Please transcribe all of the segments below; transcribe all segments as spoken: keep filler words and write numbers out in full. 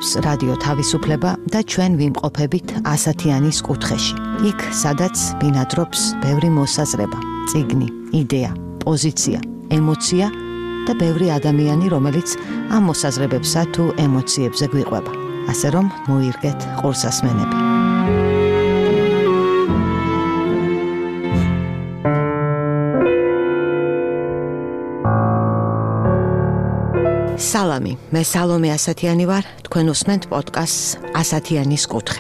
გრძნობს რადიო თავისუფლება და ჩვენ ვიმყოფებით ასათიანის კუთხეში. იქ, სადაც ბინადრობს ბევრი მოსაზრება, წიგნი, იდეა, პოზიცია, ემოცია და ბევრი ადამიანი, რომელიც ამ მოსაზრებებსა თუ ემოციებზე გვიყვება. ასე რომ მოირგეთ ყურსასმენები. სალამი, მე სალომე ასათიანი ვარ, თქვენ უსმენთ პოდკასტს ასათიანის კუთხე.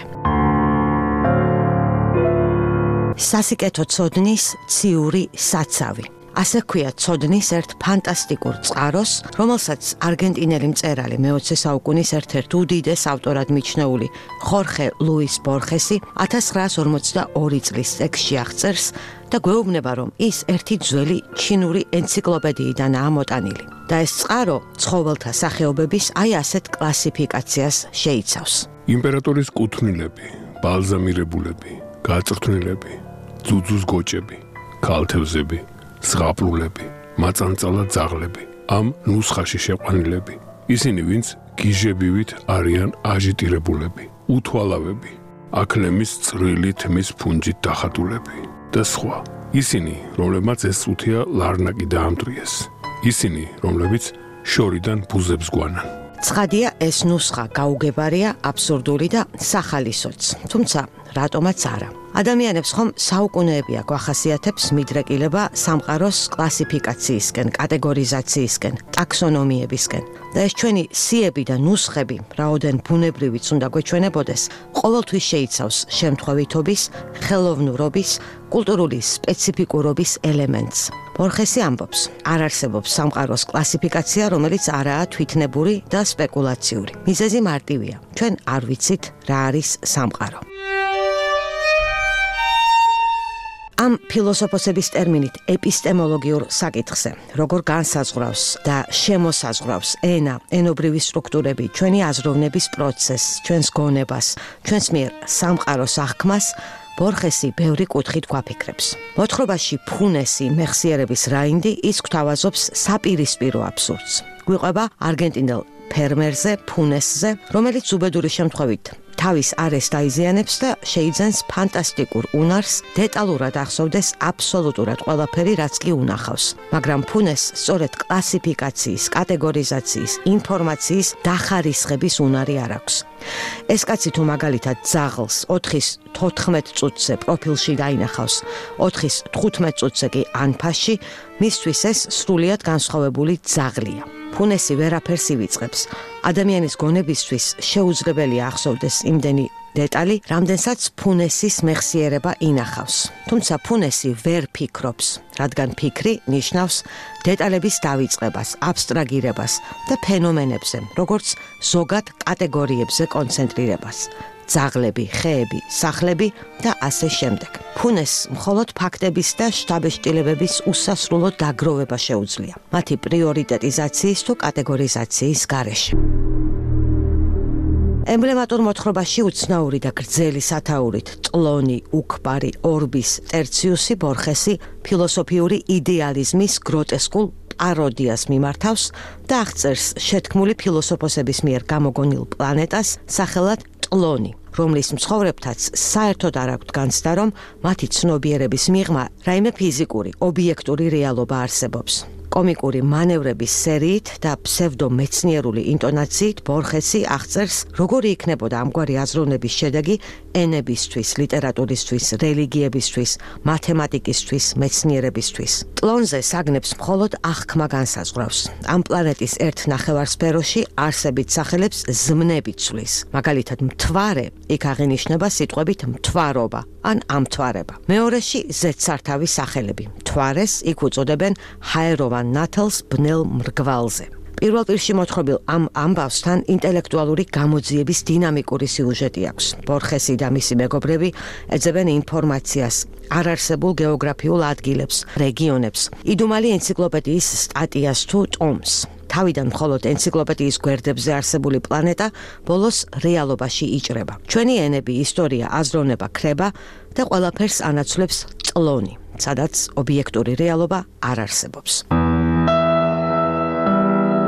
სასიკეთო ცოდნის ციური საცავი. ასე ქვია ცოდნის ერთ ფანტასტიკურ წყაროს, რომელსაც არგენტინელი მწერალი მეოცე საუკუნის ერთ-ერთ უდიდეს ავტორად მიჩნეული ხორხე ლუის ბორხესი ათას ცხრაას ორმოცდაორი წლის ტექსტში აღწერს და გვეუბნება, რომ ის ერთი ძველი ჩინური ენციკლოპედიიდანაა მოტანილი. და ეს წყარო ცხოველთა სახეობების აი ასეთ კლასიფიკაციას შეიცავს. იმპერატორის კუთვნილები, ბალზამირებულები, გაწვრთნილები, ძუძუს გოჭები, ქალთევზები, ზღაპრულები, მაწანწალა ძაღლები, ამ ნუსხაში შეყვანილები. ისინი, ვინც გიჟებივით არიან აჟიტირებულები, უთვალავები, აქლემის წვრილი თმის ფუნჯით დახატულები და სხვა. ისინი, რომლებმაც ეს წუთია ლარნაკი დაამტვრიეს. ისინი, რომლებიც შორიდან ბუზებს გვანან. ცხადია, ეს ნუსხა გაუგებარია, აბსურდული და სახალისოც, თუმცა რატომაც არა. ადამიანებს ხომ საუკუნეები აქვს ახასიათებს მიდრეკილება სამყაროს კლასიფიკაციისკენ, კატეგორიზაციისკენ, ტაქსონომიებისკენ. და ეს ჩვენი სიები და ნუსხები, რაოდენ ბუნებრივიც უნდა გვეჩვენებოდეს, ყოველთვის შეიცავს შემთხვევითობის, ხელოვნურობის, კულტურული სპეციფიკურობის ელემენტს. ბორხესი ამბობს, არ არსებობს სამყაროს კლასიფიკაცია, რომელიც არაა თვითნებური და სპეკულაციური. მიზეზი მარტივია. ჩვენ არ ვიცით, რა არის სამყარო. ამ ფილოსოფოსების ტერმინით ეპისტემოლოგიურ საკითხზე, როგორ განსაზღვრავს და შემოსაზღვრავს ენა, ენობრივი სტრუქტურები, ჩვენი აზროვნების პროცესს, ჩვენს გონებას, ჩვენს მიერ სამყაროს აღქმას, ბორხესი ბევრი კუთხით გვაფიქრებს. მოთხრობაში ფუნესი მეხსიერების რაინდი ის გვთავაზობს საპირისპირო აბსურდს. გვიყვება არგენტინელ ფერმერზე, ფუნესზე, რომელიც უბედური შემთხვევით თავის არეს დაიზიანებს და შეიძენს ფანტასტიკურ უნარს დეტალურად ახსოვდეს აბსოლუტურად ყველაფერი, რაც კი უნახავს. მაგრამ ფუნეს სწორედ კლასიფიკაციის, კატეგორიზაციის, ინფორმაციის დახარისხების უნარი არ აქვს. ეს კაცი თუ მაგალითად ძაღლს ოთხის თოთხმეტ წუთზე პროფილში დაინახავს, ოთხის თხუთმეტ წუთზე კი ანფასში, მისთვის ეს სრულიად განსხვავებული ძაღლია. ფუნესი ვერაფერს ივიწყებს. ადამიანის გონებისთვის შეუძლებელია ახსოვდეს იმდენი დეტალი, რამდენსაც ფუნესის მეხსიერება ინახავს. თუმცა ფუნესი ვერ ფიქრობს, რადგან ფიქრი ნიშნავს დეტალების დავიწყებას, აბსტრაგირებას და ფენომენებზე, როგორც ზოგად კატეგორიებზე კონცენტრირებას. ძაღლები, ხეები, სახლები და ასე შემდეგ. ფუნესს მხოლოდ ფაქტების და შთაბეჭდილებების უსასრულო დაგროვება შეუძლია, მათი პრიორიტეტიზაციის თუ კატეგორიზაციის გარეშე. ემბლემატურ მოთხრობაში უცნაური და გრძელი სათაურით ტლონი, უკბარი, ორბის, ტერციუსი ბორხესი ფილოსოფიური იდეალიზმის გროტესკულ პაროდიას მიმართავს და აღწერს შეთქმული ფილოსოფოსების მიერ გამოგონილ პლანეტას სახელად ტლონი, რომლის მცხოვრებთაც საერთოდ არ აქვთ განცდა, რომ მათი ცნობიერების მიღმა რაიმე ფიზიკური, ობიექტური რეალობა არსებობს. კომიკური მანევრების სერიით და ფსევდომეცნიერული ინტონაციით ბორხესი აღწერს, როგორი იქნებოდა ამგვარი აზროვნების შედეგი ენებისთვის, ლიტერატურისთვის, რელიგიებისთვის, მათემატიკისთვის, მეცნიერებისთვის. ტლონზე საგნებს მხოლოდ აღქმა განსაზღვრავს. ამ პლანეტის ერთ ნახევარსფეროში არსებით სახელებს ზმნები ცვლის. მაგალითად, მთვარე იქ აღინიშნება სიტყვებით მთვარობა ან ამთვარება. მეორეში ზედსართავი სახელები. მთვარეს იქ უწოდებენ ჰაეროვან ნათელს ბნელ მრგვალზე. პირველ პირში მოთხრობილ ამ ამბავსთან ინტელექტუალური გამოძიების დინამიკური სიუჟეტი აქვს. ბორხესი და მისი მეგობრები ეძებენ ინფორმაციას, არარსებულ გეოგრაფიულ ადგილებს, რეგიონებს, იდუმალი ენციკლოპედიის სტატიას თუ ტომს. თავიდან მხოლოდ ენციკლოპედიის გვერდებზე არსებული პლანეტა ბოლოს რეალობაში იჭრება. ჩვენი ენები, ისტორია, აზროვნება, ქრება და ყველაფერს ანაცვლებს ტლონი, სადაც ობიექტური რეალობა არ არსებობს.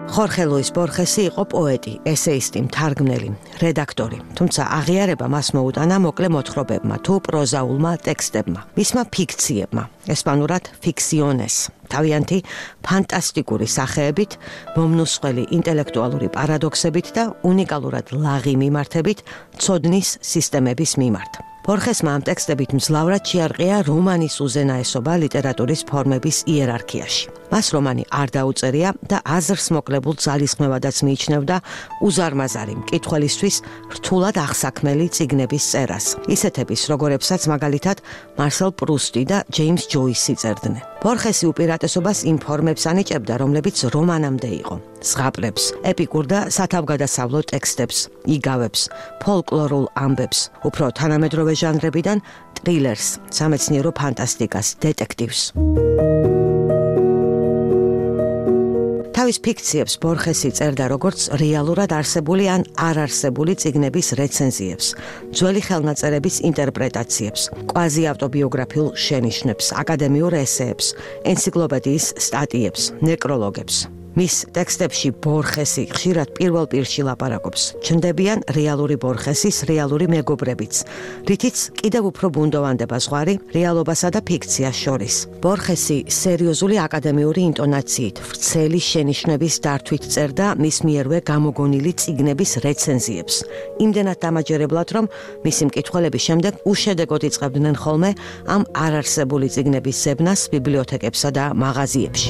ხორხე ლუის ბორხესი იყო პოეტი, ესეისტი, მთარგმნელი, რედაქტორი, თუმცა აღიარება მას მოუტანა მოკლე მოთხრობებმა თუ პროზაულმა ტექსტებმა, მისმა ფიქციებმა, ესპანურად ფიქსიონეს, თავიანთი ფანტასტიკური სახეებით, მომნუსხველი ინტელექტუალური პარადოქსებით და უნიკალურად ლაღი მიმართებით ცოდნის სისტემების მიმართ. ბორხესმა ამ ტექსტებით მძლავრად შეარყია რომანის უზენაესობა ლიტერატურის ფორმების იერარქიაში. მას რომანი არ დაუწერია და აზრს მოკლებულ ძალისხმევადაც მიიჩნევდა უზარმაზარი მკითხველისთვის რთულად აღსაქმელი წიგნების წერას, ისეთების, როგორებსაც მაგალითად მარსელ პრუსტი და ჯეიმს ჯოისი წერდნენ. ბორხესი უპირატესობას იმ ფორმებს ანიჭებდა, რომლებიც რომანამდე იყო. ზღაპრებს, ეპიკურ და სათავგადასავლო ტექსტებს, იგავებს, ფოლკლორულ ამბებს, უფრო თანამედროვე ჟანრებიდან ტრილერს, სამეცნიერო ფანტასტიკას, დეტექტივს. თავის ფიქციებს ბორხესი წერდა როგორც რეალურად არსებული ან არ არსებული წიგნების რეცენზიებს, ძველი ხელნაწერების ინტერპრეტაციებს, კვაზი ავტობიოგრაფიულ შენიშვნებს, აკადემიურ ესეებს, ენციკლოპედიის სტატიებს, ნეკროლოგებს. მის ტექსტებში ბორხესი ხშირად პირველ პირში ლაპარაკობს. ჩნდებიან რეალური ბორხესის რეალური მეგობრებიც, რითიც კიდევ უფრო ბუნდოვანდება ზღვარი რეალობასა და ფიქციას შორის. ბორხესი სერიოზული აკადემიური ინტონაციით, ვრცელი შენიშვნების დართვით წერდა მის მიერვე გამოგონილი წიგნების რეცენზიებს. იმდენად დამაჯერებლად, რომ მისი მკითხველების შემდეგ უშედეგოდ იწყებდნენ ხოლმე ამ არარსებული წიგნების ზებნას ბიბლიოთეკებსა და მაღაზიებში.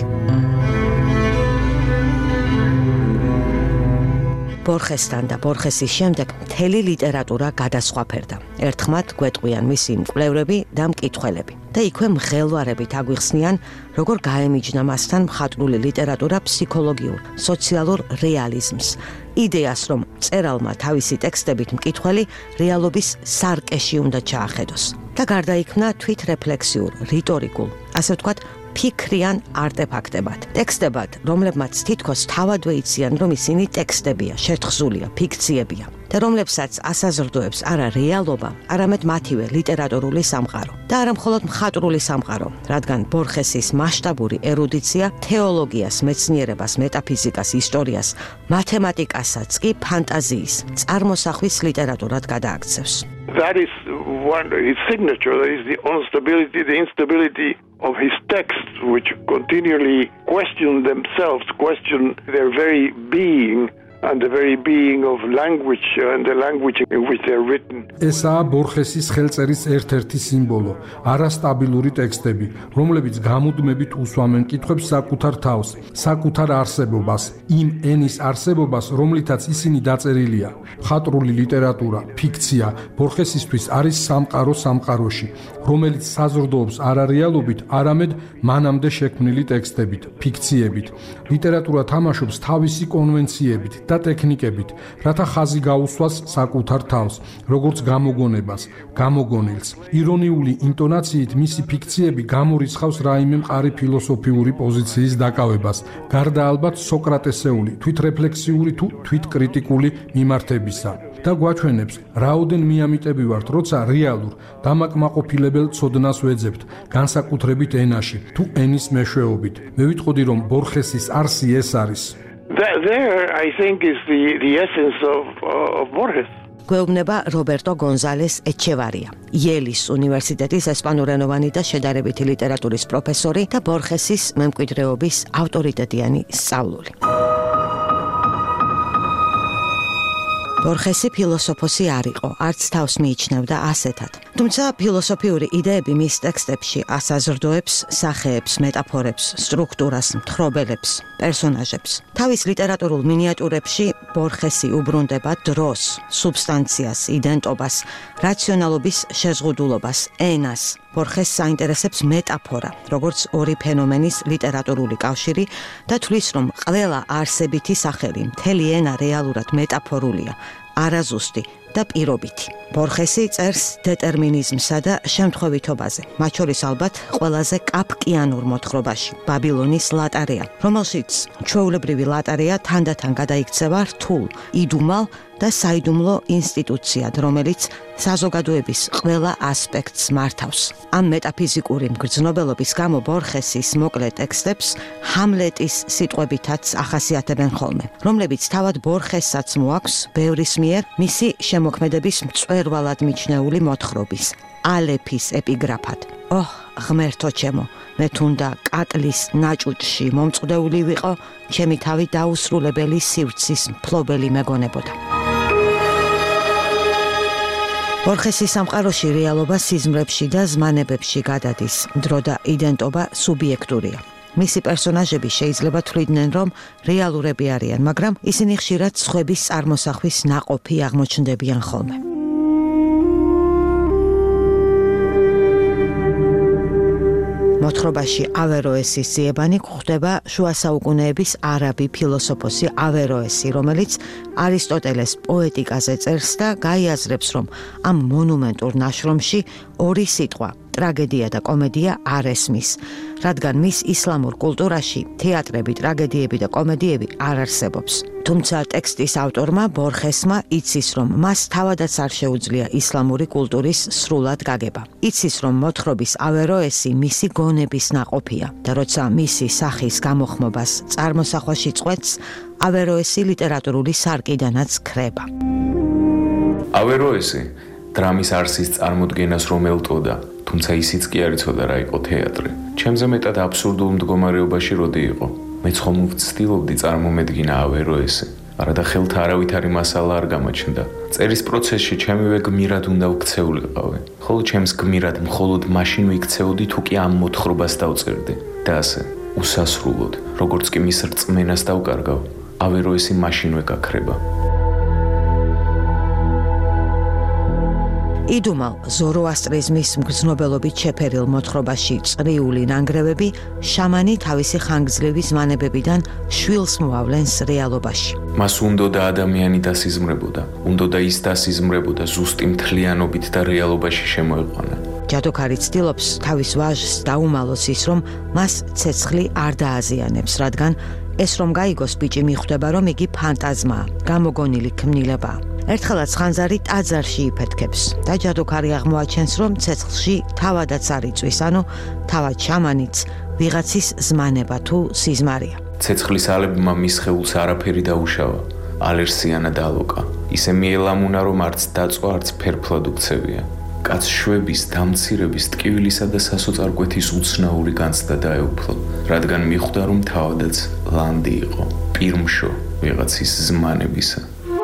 ბორხესთან და ბორხესის შემდეგ მთელი ლიტერატურა გადასხვაფერდა. ერთხმად გვეტყვიან მისი მკვლევრები და მკითხველები და იქვე მღელვარებით აგვიხსნიან, როგორ გაემიჯნა მასთან მხატვრული ლიტერატურა ფსიქოლოგიურ, სოციალურ რეალიზმს, იდეას, რომ მწერალმა თავისი ტექსტებით მკითხველი რეალობის სარკეში უნდა ჩაახედოს და გარდაიქმნა თვითრეფლექსიურ, რიტორიკულ, ასე ვთქვათ, ფიქრიან არტეფაქტებად. ტექსტებად, რომლებმაც თითქოს თავადვე იციან, რომ ისინი ტექსტებია, შეთხზულია, ფიქციებია და რომლებსაც ასაზრდოებს არა რეალობა, არამედ მათივე ლიტერატურული სამყარო. და არა მხოლოდ მხატვრული სამყარო, რადგან ბორხესის მასშტაბური ერუდიცია თეოლოგიას, მეცნიერებას, მეტაფიზიკას, ისტორიას, მათემატიკასაც კი ფანტაზიის, წარმოსახვის ლიტერატურად გადააქცევს. That is one his signature, that is the instability, the instability of his texts, which continually question themselves, question their very being and the very being of language and the language in which they are written. ესაა ბორხესის ხელწერის ერთ-ერთი სიმბოლო, არასტაბილური ტექსტები, რომლებიც გამუდმებით უსვამენ კითხვებს საკუთარ თავს, საკუთარ არსებობას, იმ ენის არსებობას, რომლითაც ისინი დაწერილია. მხატვრული ლიტერატურა, ფიქცია, ბორხესისთვის არის სამყარო სამყაროში, რომელიც საზრდოობს არა რეალობით, არამედ მანამდე შექმნილი ტექსტებით, ფიქციებით. ლიტერატურა თამაშობს თავისი კონვენციებით და ტექნიკებით, რათა ხაზი გაუსვას საკუთარ თავს, როგორც გამოგონებას, გამოგონილს. ირონიული ინტონაციით მისი ფიქციები გამორიცხავს რაიმე მყარი ფილოსოფიური პოზიციის დაკავებას, გარდა ალბათ სოკრატესეული, თვითრეფლექსიური თუ თვითკრიტიკული მიმართებისა. და გვაჩვენებს, რაოდენ მიამიტები ვართ, როცა რეალურ, დამაკმაყოფილებელ ცოდნას ვეძებთ, განსაკუთრებით ენაში, თუ ენის მეშვეობით. მე ვიტყოდი, რომ ბორხესის არსი ეს არის. That there, I think, is the, the essence of, uh, of Borges. გვეუბნება რობერტო გონზალეს ეჩევარია, იელის უნივერსიტეტის ესპანურენოვანი და შედარებითი ლიტერატურის პროფესორი და ბორხესის მემკვიდრეობის ავტორიტეტიანი სწავლული. ბორხესი ფილოსოფოსი არ იყო, არც თავს მიიჩნევდა ასეთად. თუმცა ფილოსოფიური იდეები მის ტექსტებში ასაზრდოებს, სახეებს, მეტაფორებს, სტრუქტურას, მთხრობელებს, პერსონაჟებს. თავის ლიტერატურულ მინიატურებში ბორხესი უბრუნდება დროს, სუბსტანციას, იდენტობას, რაციონალობის შეზღუდულობას, ენას. ბორხესს საინტერესებს მეტაფორა, როგორც ორი ფენომენის ლიტერატურული კავშირი და თვლის, რომ ყველა არსებითი სახელი, მთელი ენა რეალურად მეტაფორულია, არაზუსტი და პირობითი. ბორხესი წერს დეტერმინიზმსა და შემთხვევითობაზე, მათ შორის ალბათ ყველაზე კაფკიანურ მოთხრობაში, ბაბილონის ლატარია, რომელშიც ჩვეულებრივი ლატარია თანდათან გადაიქცევა რთულ, იდუმალ და საიდუმლო ინსტიტუციად, რომელიც საზოგადოების ყველა ასპექტს მართავს. ამ მეტაფიზიკური მგრძნობელობის გამო ბორხესის მოკლე ტექსტებს ჰამლეტის სიტყვებითაც ახასიათებენ ხოლმე, რომლებიც თავად ბორხესაც მოაქვს ბევრის მიერ მისი შემოქმედების მწვერვალად მიჩნეული მოთხრობის, ალეფის ეპიგრაფად. ოჰ, ღმერთო ჩემო, მე თუნდა კატლის ნაჭუჭში მომწყდეული ვიყო, ჩემი თავი დაუსრულებელი სივრცის მფლობელი მეგონებოდა. ბორხესის სამყაროში რეალობა სიზმრებში და ზმანებებში გადადის, დრო და იდენტობა სუბიექტურია. მისი პერსონაჟები შეიძლება თვლიდნენ, რომ რეალურები არიან, მაგრამ ისინი ხშირად სხვების წარმოსახვის ნაყოფი აღმოჩნდებიან ხოლმე. მოთხრობაში ავეროესის ძიებანი გვხვდება შუა საუკუნეების არაბი ფილოსოფოსი ავეროესი, რომელიც არისტოტელეს პოეტიკაზე წერს და გაიაზრებს, რომ ამ მონუმენტურ ნაშრომში ორი სიტყვა, ტრაგედია და კომედია არ ესმის, რადგან მის ისლამურ კულტურაში თეატრები, ტრაგედიები და კომედიები არ არსებობს. თუმცა ტექსტის ავტორმა ბორხესმა იცის, რომ მას თავადაც არ შეუძლია ისლამური კულტურის სრულად გაგება. იცის, რომ მოთხრობის ავეროესი მისი გონების ნაყოფია და როცა მისი სახის გამოხმობას წარმოსახვაში წყვეტს, ავეროესი ლიტერატურული სარკიდანაც ქრება. ავეროესი დრამის არსის წარმოდგენას რომ ელტოდა, თუმცა ისიც კი არ იცოდა რა იყო თეატრი. ჩემზე მეტად აბსურდულ მდგომარეობაში როდი იყო. მეც ხომ ვცდილობდი წარმომედგინა ავეროესი, არადა ხელთა არავითარი მასალა არ გამოჩნდა. წერის პროცესში ჩემივე გმირად უნდა ვქცეულიყავი, ხოლო ჩემს გმირად მხოლოდ მაშინ ვიქცეოდი, თუ კი ამ მოთხრობას დავწერდი. და ასე, უსასრულოდ, როგორც კი მის რწმენას დავკარგავ, ავეროესი მაშინვე გაქრება. იდუმალ ზოროასტრიზმის მგრძნობელობით შეფერილ მოთხრობაში წრიული ნანგრევები შამანი თავისი ხანგრძლივი ზმანებებიდან შვილს მოავლენს რეალობაში. მას უნდოდა ადამიანი დასიზმრებოდა, უნდოდა ის დასიზმრებოდა ზუსტი მთლიანობით და რეალობაში შემოეყვანა. ჯადოქარი ცდილობს თავის ვაჟს დაუმალოს ის, რომ მას ცეცხლი არ დააზიანებს, რადგან ეს რომ გაიგოს ბიჭი მიხვდება, რომ იგი ფანტაზმაა, გამოგონილი ქმნილებაა. ერთხელაც ხანძარი ტაძარში იფეთქებს და ჯადოქარი აღმოაჩენს, რომ ცეცხლში თავადაც არ იწვის, ანუ თავად შამანიც ვიღაცის ზმანება თუ სიზმარია. ცეცხლის ალებმა მის სხეულს არაფერი დაუშავა, ალერსიანა დალოკა. ისე მიელამუნა, რომ არც დაწვა, არც ფერფლად უქცევია. კაც შვების, დამცირების, ტკივილისა და სასოწარკვეთის უცნაური განცდა დაეუფლა, რადგან მიხვდა, რომ თავადაც ლანდი იყო, პირმშო ვიღაცის ზმანებისა.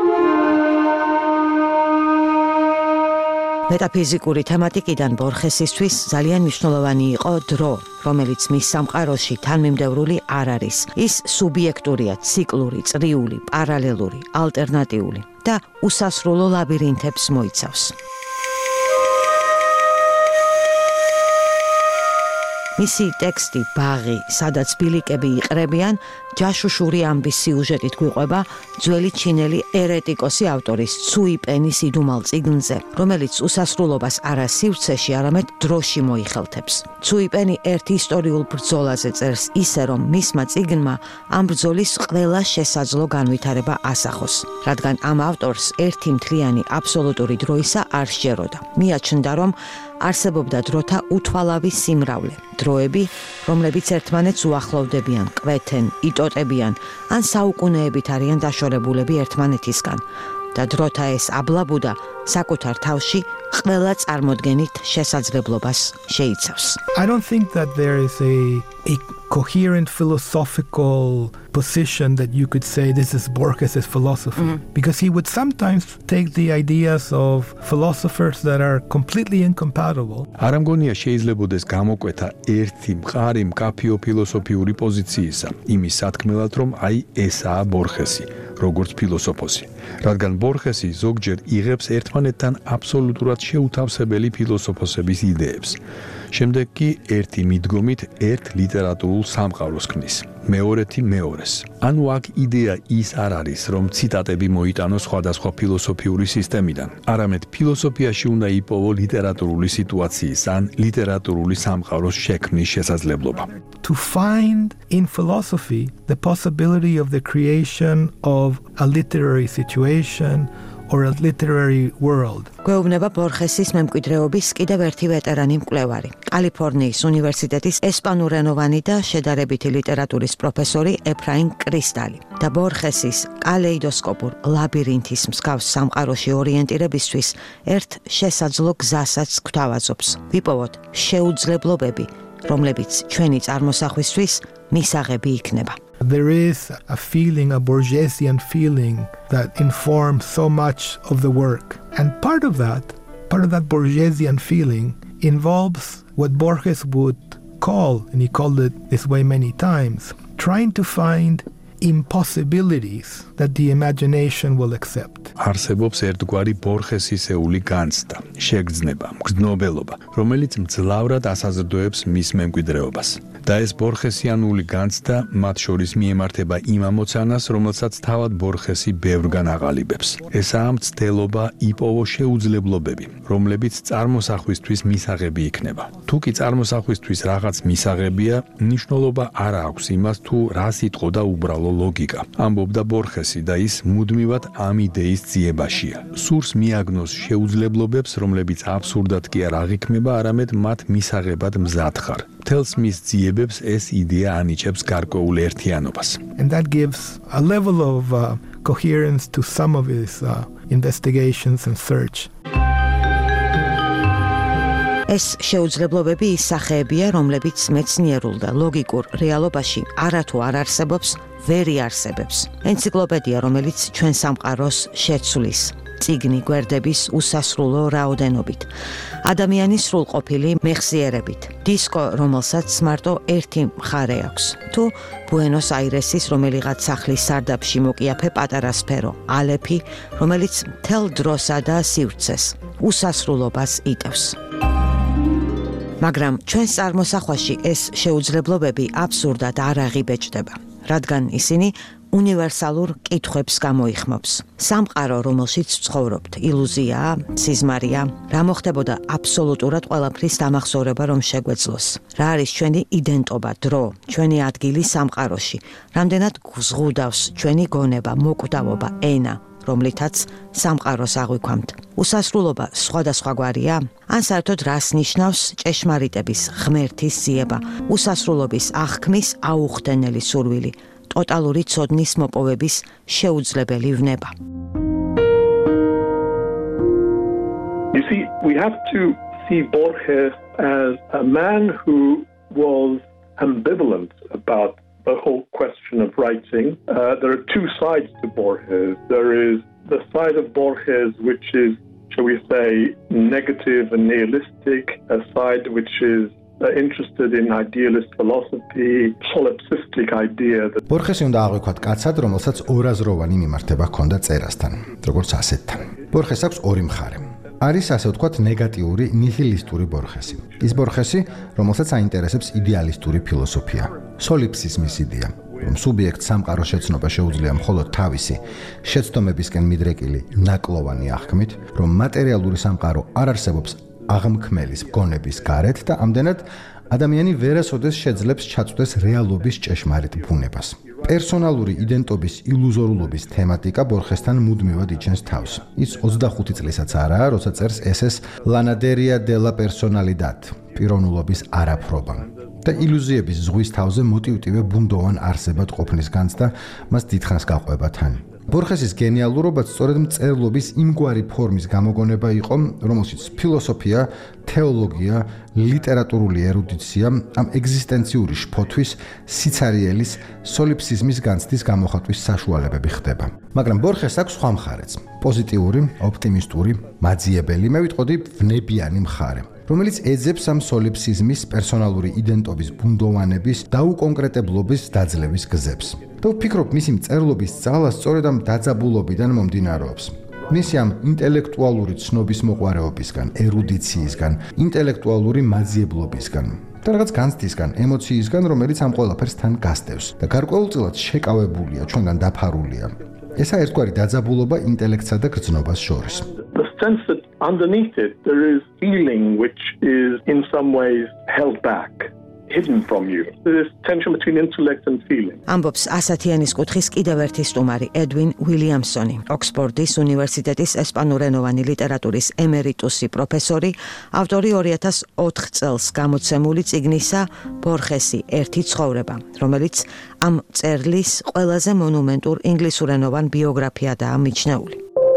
მეტაფიზიკური თემატიკიდან ბორხესისთვის ძალიან მნიშვნელოვანი იყო დრო, რომელიც მის სამყაროში თანმიმდევრული არ არის. ის სუბიექტურია, ციკლური, წრიული, პარალელური, ალტერნატიული და უსასრულო ლაბირინთებს მოიცავს. მისი ტექსტი ბაღი, სადაც ბილიკები იყრებიან, ჯაშუშური ამბის სიუჟეტით გვიყვება ძველი ჩინელი ერეტიკოსი ავტორის ცუი პენის იდუმალ წიგნზე, რომელიც უსასრულობას არა სივრცეში, არამედ დროში მოიხელთებს. ცუი პენი ერთ ისტორიულ ბრძოლაზე წერს ისე, რომ მისმა წიგნმა ამ ბრძოლის ყველა შესაძლო განვითარება ასახოს, რადგან ამ ავტორს ერთი მთლიანი აბსოლუტური დროისა არ სჯეროდა. მიაჩნდა, რომ არსებობდა დროთა უთვალავი სიმრავლე, დროები, რომლებიც ერთმანეთს უახლოვდებიან, კვეთენ, იტოტებიან, ან საუკუნეებით არიან დაშორებულები ერთმანეთისგან და დროთა ეს აბლაბუდა საკუთარ თავში ყველა წარმოდგენით შესაძლებლობას შეიცავს. I don't think that there is a, a coherent philosophical position that you could say this is Borges' philosophy, mm-hmm. because he would sometimes take the ideas of philosophers that are completely incompatible. არ ამგონია შეიძლებოდეს გამოკვეთა ერთი მყარი მკაფიო ფილოსოფიური პოზიციისა, იმის სათქმელად, რომ აი ესაა ბორხესი, როგორც ფილოსოფოსი, რადგან ბორხესი ზოგჯერ იღებს ერთმანეთთან აბსოლუტურად შეუთავსებელი ფილოსოფოსების იდეებს. შემდეგ კი ერთი მიდგომით ერთ ლიტერატურულ სამყაროს ქმნის. მეორეთი მეორეს. ანუ აქ იდეა ის არ არის, რომ ციტატები მოიტანოს სხვადასხვა ფილოსოფიური სისტემიდან. არამედ ფილოსოფიაში უნდა იპოვო ლიტერატურული სიტუაციის ან ლიტერატურული სამყაროს შექმნის შესაძლებლობა. To find in philosophy the possibility of the creation of a literary situation or a literary world. გვეუბნება ბორხესის მემკვიდრეობის კიდევ ერთი ვეტერანი მკვლევარი, კალიფორნიის უნივერსიტეტის ესპანურენოვანი და შედარებითი ლიტერატურის პროფესორი ეფრაიმ კრისტალი და ბორხესის კალეიდოსკოპურ ლაბირინთის მსგავს სამყაროში ორიენტირებისთვის ერთ შესაძლო გზასაც გვთავაზობს. ვიპოვოთ შეუძლებლობები, რომლებიც ჩვენი წარმოსახვისთვის მისაღები იქნება. There is a feeling, a Borgesian feeling that informs so much of the work. And part of that, part of that Borgesian feeling involves what Borges would call, and he called it this way many times, trying to find impossibilities that the imagination will accept. არსებობს ერთგვარი ბორხესისეული განცდა, შეგრძნება, მგრძნობელობა, რომელიც მძლავრად ასაზრდოებს მის მემკვიდრეობას. და ეს ბორხესიანული განცდა მათ შორის მიემართება იმ ამოცანას, რომელსაც თავად ბორხესი ბევრგან აყალიბებს. ესაა მცდელობა იპოვო შეუძლებლობები, რომლებიც წარმოსახვისთვის მისაღები იქნება. თუ კი წარმოსახვისთვის რაღაც მისაღებია, მნიშვნელობა არ აქვს იმას, თუ რა სიტყვა და უბრალო ლოგიკა. ამბობდა ბორხესი და ის მუდმივად ამ იდეის ძიებაშია. სურს მიაგნოს შეუძლებლობებს, რომლებიც აბსურდად კი არ აღიქმება, არამედ მათ მისაღებად მზად ხარ. Tells მის ძიებებს ეს იდეა ანიჭებს გარკვეულ ერთიანობას. And that gives a level of uh, coherence to some of his uh, investigations and search. ეს შეუძლებლობები ის სახეებია, რომლებიც მეცნიერულ და ლოგიკურ რეალობაში არათუ არ არსებობს, ვერ იარსებებს. ენციკლოპედია, რომელიც ჩვენ სამყაროს შეცვლის. წიგნი გვერდების უსასრულო რაოდენობით. ადამიანის სრულყოფილი მეხსიერებით. დისკო, რომელსაც მარტო ერთი მხარე აქვს. თუ ბუენოს აირესის რომელიღაც სახლის სარდაფში მოკიაფე პატარა სფერო. ალეფი, რომელიც მთელ დროსა და სივრცეს უსასრულობას იტევს. მაგრამ ჩვენს წარმოსახვაში ეს შეუძლებლობები აბსურდად არ აღიბეჭდება, რადგან ისინი უნივერსალურ კითხვებს გამოიხმობს. სამყარო, რომელშიც ვცხოვრობთ, ილუზიაა, სიზმარია, რა მოხდებოდა აბსოლუტურად ყველაფრის დამახსოვრება რომ შეგვეძლოს. რა არის ჩვენი იდენტობა, დრო, ჩვენი ადგილი სამყაროში, რამდენად გვზღუდავს ჩვენი გონება, მოკვდავობა, ენა, რომლითაც სამყაროს აღვიქვამთ. უსასრულობა სხვადასხვაგვარია? ან საერთოდ რას ნიშნავს ჭეშმარიტების ღმერთის ძიება, უსასრულობის აღქმის აუხდენელი სურვილი, ტოტალური ცოდნის მოპოვების შეუძლებელი ვნება? You see, we have to see Borges as a man who was ambivalent about the whole question of writing. Uh, there are two sides to Borges. There is the side of Borges which is, shall we say, negative and nihilistic, a side which is uh, interested in idealist philosophy, solipsistic idea that Borges-ი უნდა აღვიქვათ კაცად, რომელსაც ორაზროვანი მიმართება ჰქონდა წერასთან, როგორც ასეთთან. Borges აქვს ორი მხარე. არის ასე ვთქვათ ნეგატიური ნიჰილისტური ბორხესი. ის ბორხესი, რომელსაც აინტერესებს იდეალისტური ფილოსოფია, სოლიფსიზმის იდეა, რომ სუბიექტს სამყაროს შეცნობა შეუძლია მხოლოდ თავისი შეცდომებისკენ მიდრეკილი ნაკლოვანი აღქმით, რომ მატერიალური სამყარო არ არსებობს აღმქმელის მგონების გარეთ და ამდენად ადამიანი ვერასოდეს შეძლებს ჩაწვდეს რეალობის ჭეშმარიტ ბუნებას. პერსონალური იდენტობის ილუზორულობის თემატიკა ბორხესთან მუდმივად იჩენს თავს. ის ოცდახუთი წლისაც არაა, როცა წერს ესეს ლანადერია დე ლა პერსონალიდად, პიროვნულობის არაფრობა. და ილუზიების ზღვის თავზე მოტივტივე ბუნდოვან არსებად ყოფნის განცდა მას დიდხანს გაყვება თან. ბორხესის გენიალურობაც სწორედ მწერლობის იმგვარი ფორმის გამოგონება იყო, რომელშიც ფილოსოფია, თეოლოგია, ლიტერატურული ერუდიცია ამ ეგზისტენციური შფოთვის, სიცარიელის, სოლიფსიზმის განცდის გამოხატვის საშუალებები ხდება. მაგრამ ბორხეს აქვს სხვა მხარეც, პოზიტიური, ოპტიმისტური, მაძიებელი, მე ვიტყოდი ვნებიანი მხარე, რომელიც ეძებს ამ სოლიფსიზმის პერსონალური იდენტობის ბუნდოვანების დაუკონკრეტებლობის დაძლევის გზებს. და ვფიქრობ, მისი მწერლობის ძალა სწორედ ამ დაძაბულობიდან მომდინარეობს. მისი ამ ინტელექტუალური ცნობის მოყვარეობისგან, ერუდიციისგან, ინტელექტუალური მაძიებლობისგან და რაღაც განცდისგან, ემოციისგან, რომელიც ამ ყველაფერს თან გასდევს და გარკვეულწილად შეკავებულია, ჩვენგან დაფარულია. ესა ერთგვარი დაძაბულობა ინტელექტსა და გრძნობას შორის. The sense that underneath it there is feeling which is in some ways held back, hidden from you. There is tension between intellect and feeling. ამბობს ასათიანის კუთხის კიდევ ერთი სტუმარი ედვინ უილიამსონი, ოქსფორდის უნივერსიტეტის ესპანურენოვანი ლიტერატურის ემერიტუსი პროფესორი, ავტორი ორი ათას ოთხ წელს გამოცემული წიგნისა ბორხესი ერთი ცხოვრება, რომელიც ამ მწერლის ყველაზე მონუმენტურ ინგლისურენოვან ბიოგრაფიადაა მიჩნეული.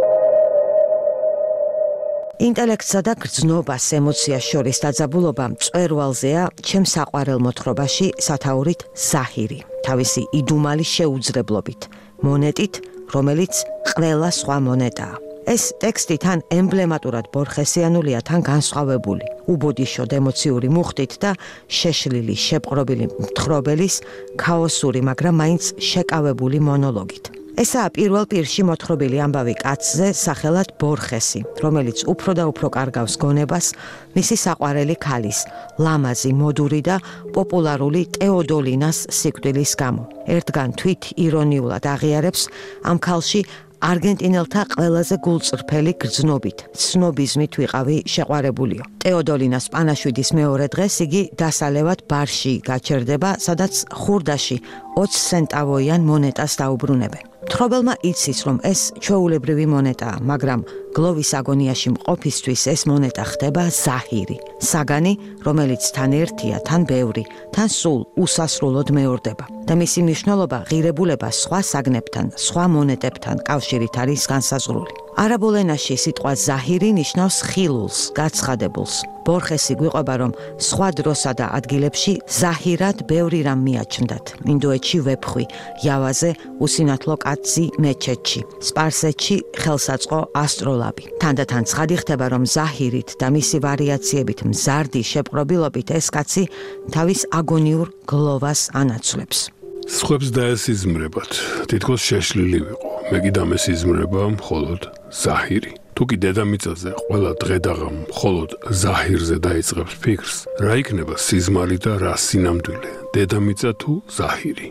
ინტელექტსა და გრძნობას ემოციას შორის დაძაბულობა მწვერვალზეა ჩემს საყვარელ მოთხრობაში სათაურით ზაჰირი, თავისი იდუმალი შეუძრებლობით, მონეტით, რომელიც ყველა სხვა მონეტაა. ეს ტექსტი თან ემბლემატურად ბორხესიანულია, თან განსხვავებული, უბოდიშოდ ემოციური მუხტით და შეშლილი, შეპყრობილი მთხრობელის ქაოსური, მაგრამ მაინც შეკავებული მონოლოგით. ესაა პირველ პირში მოთხრობილი ამბავი კაცზე სახელად ბორხესი, რომელიც უფრო და უფრო კარგავს გონებას მისი საყვარელი ქალის, ლამაზი, მოდური და პოპულარული ტეოდოლინას სიკვდილის გამო. ერთგან თვით ირონიულად აღიარებს ამ ქალში არგენტინელთა ყველაზე გულწრფელი გრძნობით, სნობიზმით ვიყავი შეყვარებულიო. ტეოდოლინას პანაშვიდის მეორე დღეს იგი დასალევად ბარში გაჩერდება, სადაც ხურდაში ოცი ცენტავოიან მონეტას დაუბრუნებენ. მთხრობელმა იცის, რომ ეს ჩვეულებრივი მონეტაა, მაგრამ გლოვის აგონიაში მყოფისთვის ეს მონეტა ხდება ზაჰირი, საგანი, რომელიც თან ერთია, თან ბევრი, თან სულ უსასრულოდ მეორდება. და მისი მნიშვნელობა ღირებულება სხვა საგნებთან, სხვა მონეტებთან კავშირით არის განსაზღვრული. არაბულ ენაში სიტყვა ზაჰირი ნიშნავს ხილულს, გაცხადებულს. ბორხესი გვიყვება, რომ სხვა დროსა და ადგილებში ზაჰირად ბევრი რამ მიაჩნდათ. ინდოეთში ვეფხვი, იავაზე უსინათლო კაცი მეჩეთში, სპარსეთში ხელსაწყო ასტროლაბი. თანდათან ცხადი ხდება, რომ ზაჰირით და მისი ვარიაციებით მზარდი შეპყრობილობით ეს კაცი თავის აგონიურ გლოვას ანაცვლებს. სხვებს დაესიზმრებათ, თითქოს შეშლილი ვიყო. მე კი დამესიზმრება მხოლოდ ზაჰირი. თუ კი დედამიწაზე ყველა დღედაღამ მხოლოდ ზაჰირზე დაიწყებს ფიქრს, რა იქნება სიზმარი და რა სინამდვილე, დედამიწა თუ ზაჰირი?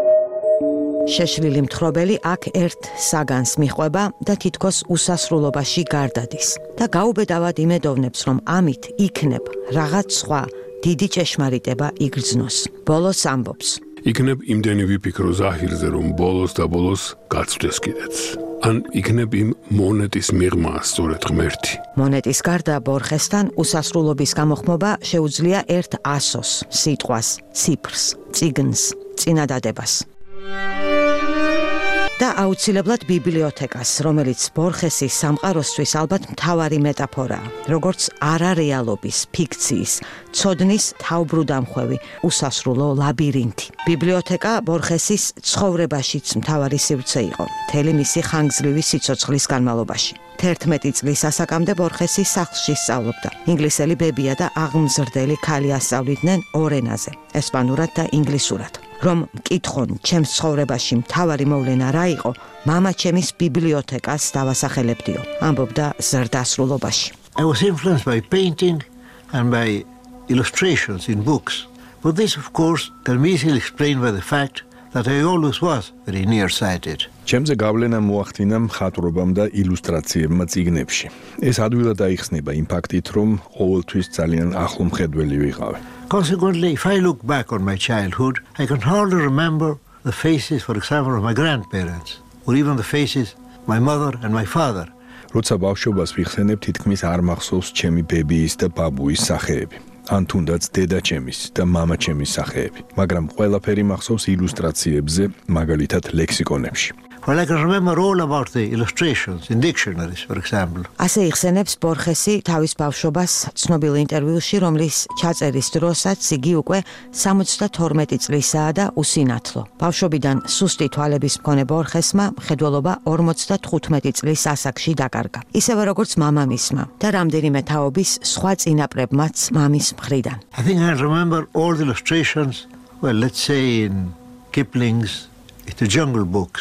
შეშლილი მთხრობელი აქ ერთ საგანს მიყვება და თითქოს უსასრულობაში გარდადის და გაუბედავად იმედოვნებს, რომ ამით იქნებ რაღაც სხვა დიდი ჭეშმარიტება იგრძნოს. ბოლოს ამბობს: იქნებ იმდენი ვიფიქრო ზაჰირზე, რომ ბოლოს და ბოლოს გაწვდეს კიდეც. ან იქნებ იმ მონეტის მიღმა სწორედ ღმერთი. მონეტის გარდა ბორხესთან უსასრულობის გამოხმობა შეუძლია ერთ ასოს, სიტყვას, ციფრს, წიგნს, წინადადებას. და აუცილებლად ბიბლიოთეკას, რომელიც ბორხესის სამყაროსთვის ალბათ მთავარი მეტაფორაა, როგორც არარეალობის, ფიქციის, ცოდნის თავბრუდამხვევი, უსასრულო ლაბირინთი. ბიბლიოთეკა ბორხესის ცხოვრებაშიც მთავარი სივრცე იყო, მთელი მისი ხანგრძლივი სიცოცხლის განმავლობაში. თერთმეტი წლის ასაკამდე ბორხესი სახლში სწავლობდა. ინგლისელი ბებია და აღმზრდელი ქალი ასწავლიდნენ ორ ენაზე, ესპანურად და ინგლისურად. რომ მკითხონ ჩემს ცხოვრებაში მთავარი მოვლენა რა იყო, მამა ჩემის ბიბლიოთეკას დავასახელებდიო, ამბობდა ზრდასრულობაში. I was influenced by painting and by illustrations in books. But this, of course, can be easily explained by the fact that I always was very nearsighted. ჩემზე გავლენა მოახდინა მხატვრობამ და ილუსტრაციებმა წიგნებში. ეს ადვილად აიხსნება იმ ფაქტით, რომ ყოველთვის ძალიან ახლო მხედველი ვიყავი. Consequently, if I look back on my childhood, I can hardly remember the faces, for example, of my grandparents, or even the faces of my mother and my father. როცა ბავშვობას ვიხსენებ, თითქმის არ მახსოვს ჩემი ბებიის და ბაბუის სახეები, ან თუნდაც დედა ჩემის და მამა ჩემის სახეები, მაგრამ ყველაფერი მახსოვს ილუსტრაციებზე, მაგალითად ლექსიკონებში. Well, I can remember all about the illustrations in dictionaries, for example. ასე იხსენებს ბორხესი თავის ბავშვობას ცნობილ ინტერვიუში, რომლის ჩაწერის დროსაც იგი უკვე სამოცდათორმეტი წლისაა და უსინათლო. ბავშვობიდან სუსტი თვალების მქონე ბორხესმა მხედველობა ორმოცდათხუთმეტი წლის ასაკში დაკარგა. ისევე როგორც მამამისმა და რამდენიმე თაობის სხვა წინაპრებმაც მამის მხრიდან. I think I remember all the illustrations, well, let's say in Kipling's The Jungle Books,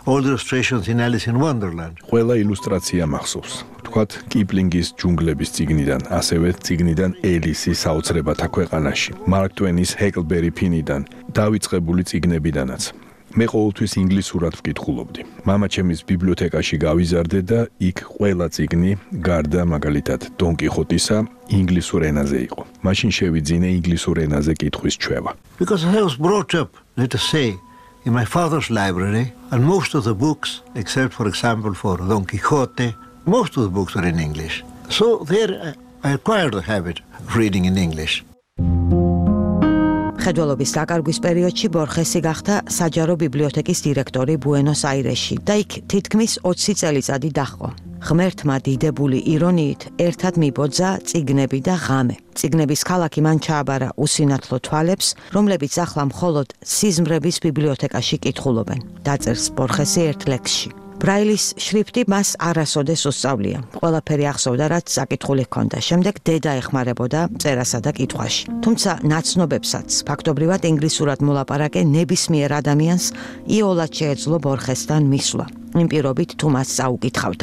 all the illustrations in Alice in Wonderland. ყველა ილუსტრაცია მახსოვს. თქვათ კიპლინგის ჯუნგლების წიგნიდან, ასევე წიგნიდან ელისის საოცრებათა ქვეყანაში, მარკ ტვენის ჰეკლბერი ფინიდან, დავიწყებული წიგნებიდანაც. მე ყოველთვის ინგლისურად ვკითხულობდი. მამაჩემის ბიბლიოთეკაში გავიზარდე და იქ ყველა წიგნი, გარდა მაგალითად დონ კიხოტისა, ინგლისურ ენაზე იყო. მაშინ შევიძინე ინგლისურ ენაზე კითხვის ჩვევა. Because I was brought up, let us say, in my father's library, and most of the books, except for example for Don Quixote, most of the books were in English. So there I acquired the habit of reading in English. მხედველობის დაკარგვის პერიოდში ბორხესი გახდა საჯარო ბიბლიოთეკის დირექტორი ბუენოს-აირესში და იქ თითქმის ოცი წელიწადი დაჰყო. ღმერთმა დიდებული ირონიით ერთად მიბოძა წიგნები და ღამე. წიგნების ქალაქი მან ჩააბარა უსინათლო თვალებს, რომლებიც ახლა მხოლოდ სიზმრების ბიბლიოთეკაში კითხულობენ. დაწერს ბორხესი ერთ ლექსში. ბრაილის შრიფტი მას არასოდეს უსწავლია. ყველაფერი ახსოვდა, რაც საკითხული ჰქონდა. შემდეგ დედა ეხმარებოდა წერასა და კითხვაში. თუმცა ნაცნობებსაც ფაქტობრივად ინგლისურად მოლაპარაკე ნებისმიერ ადამიანს იოლად შეეძლო ბორხესთან მისვლა. იმ პირობით თუ მას წაუკითხავდა.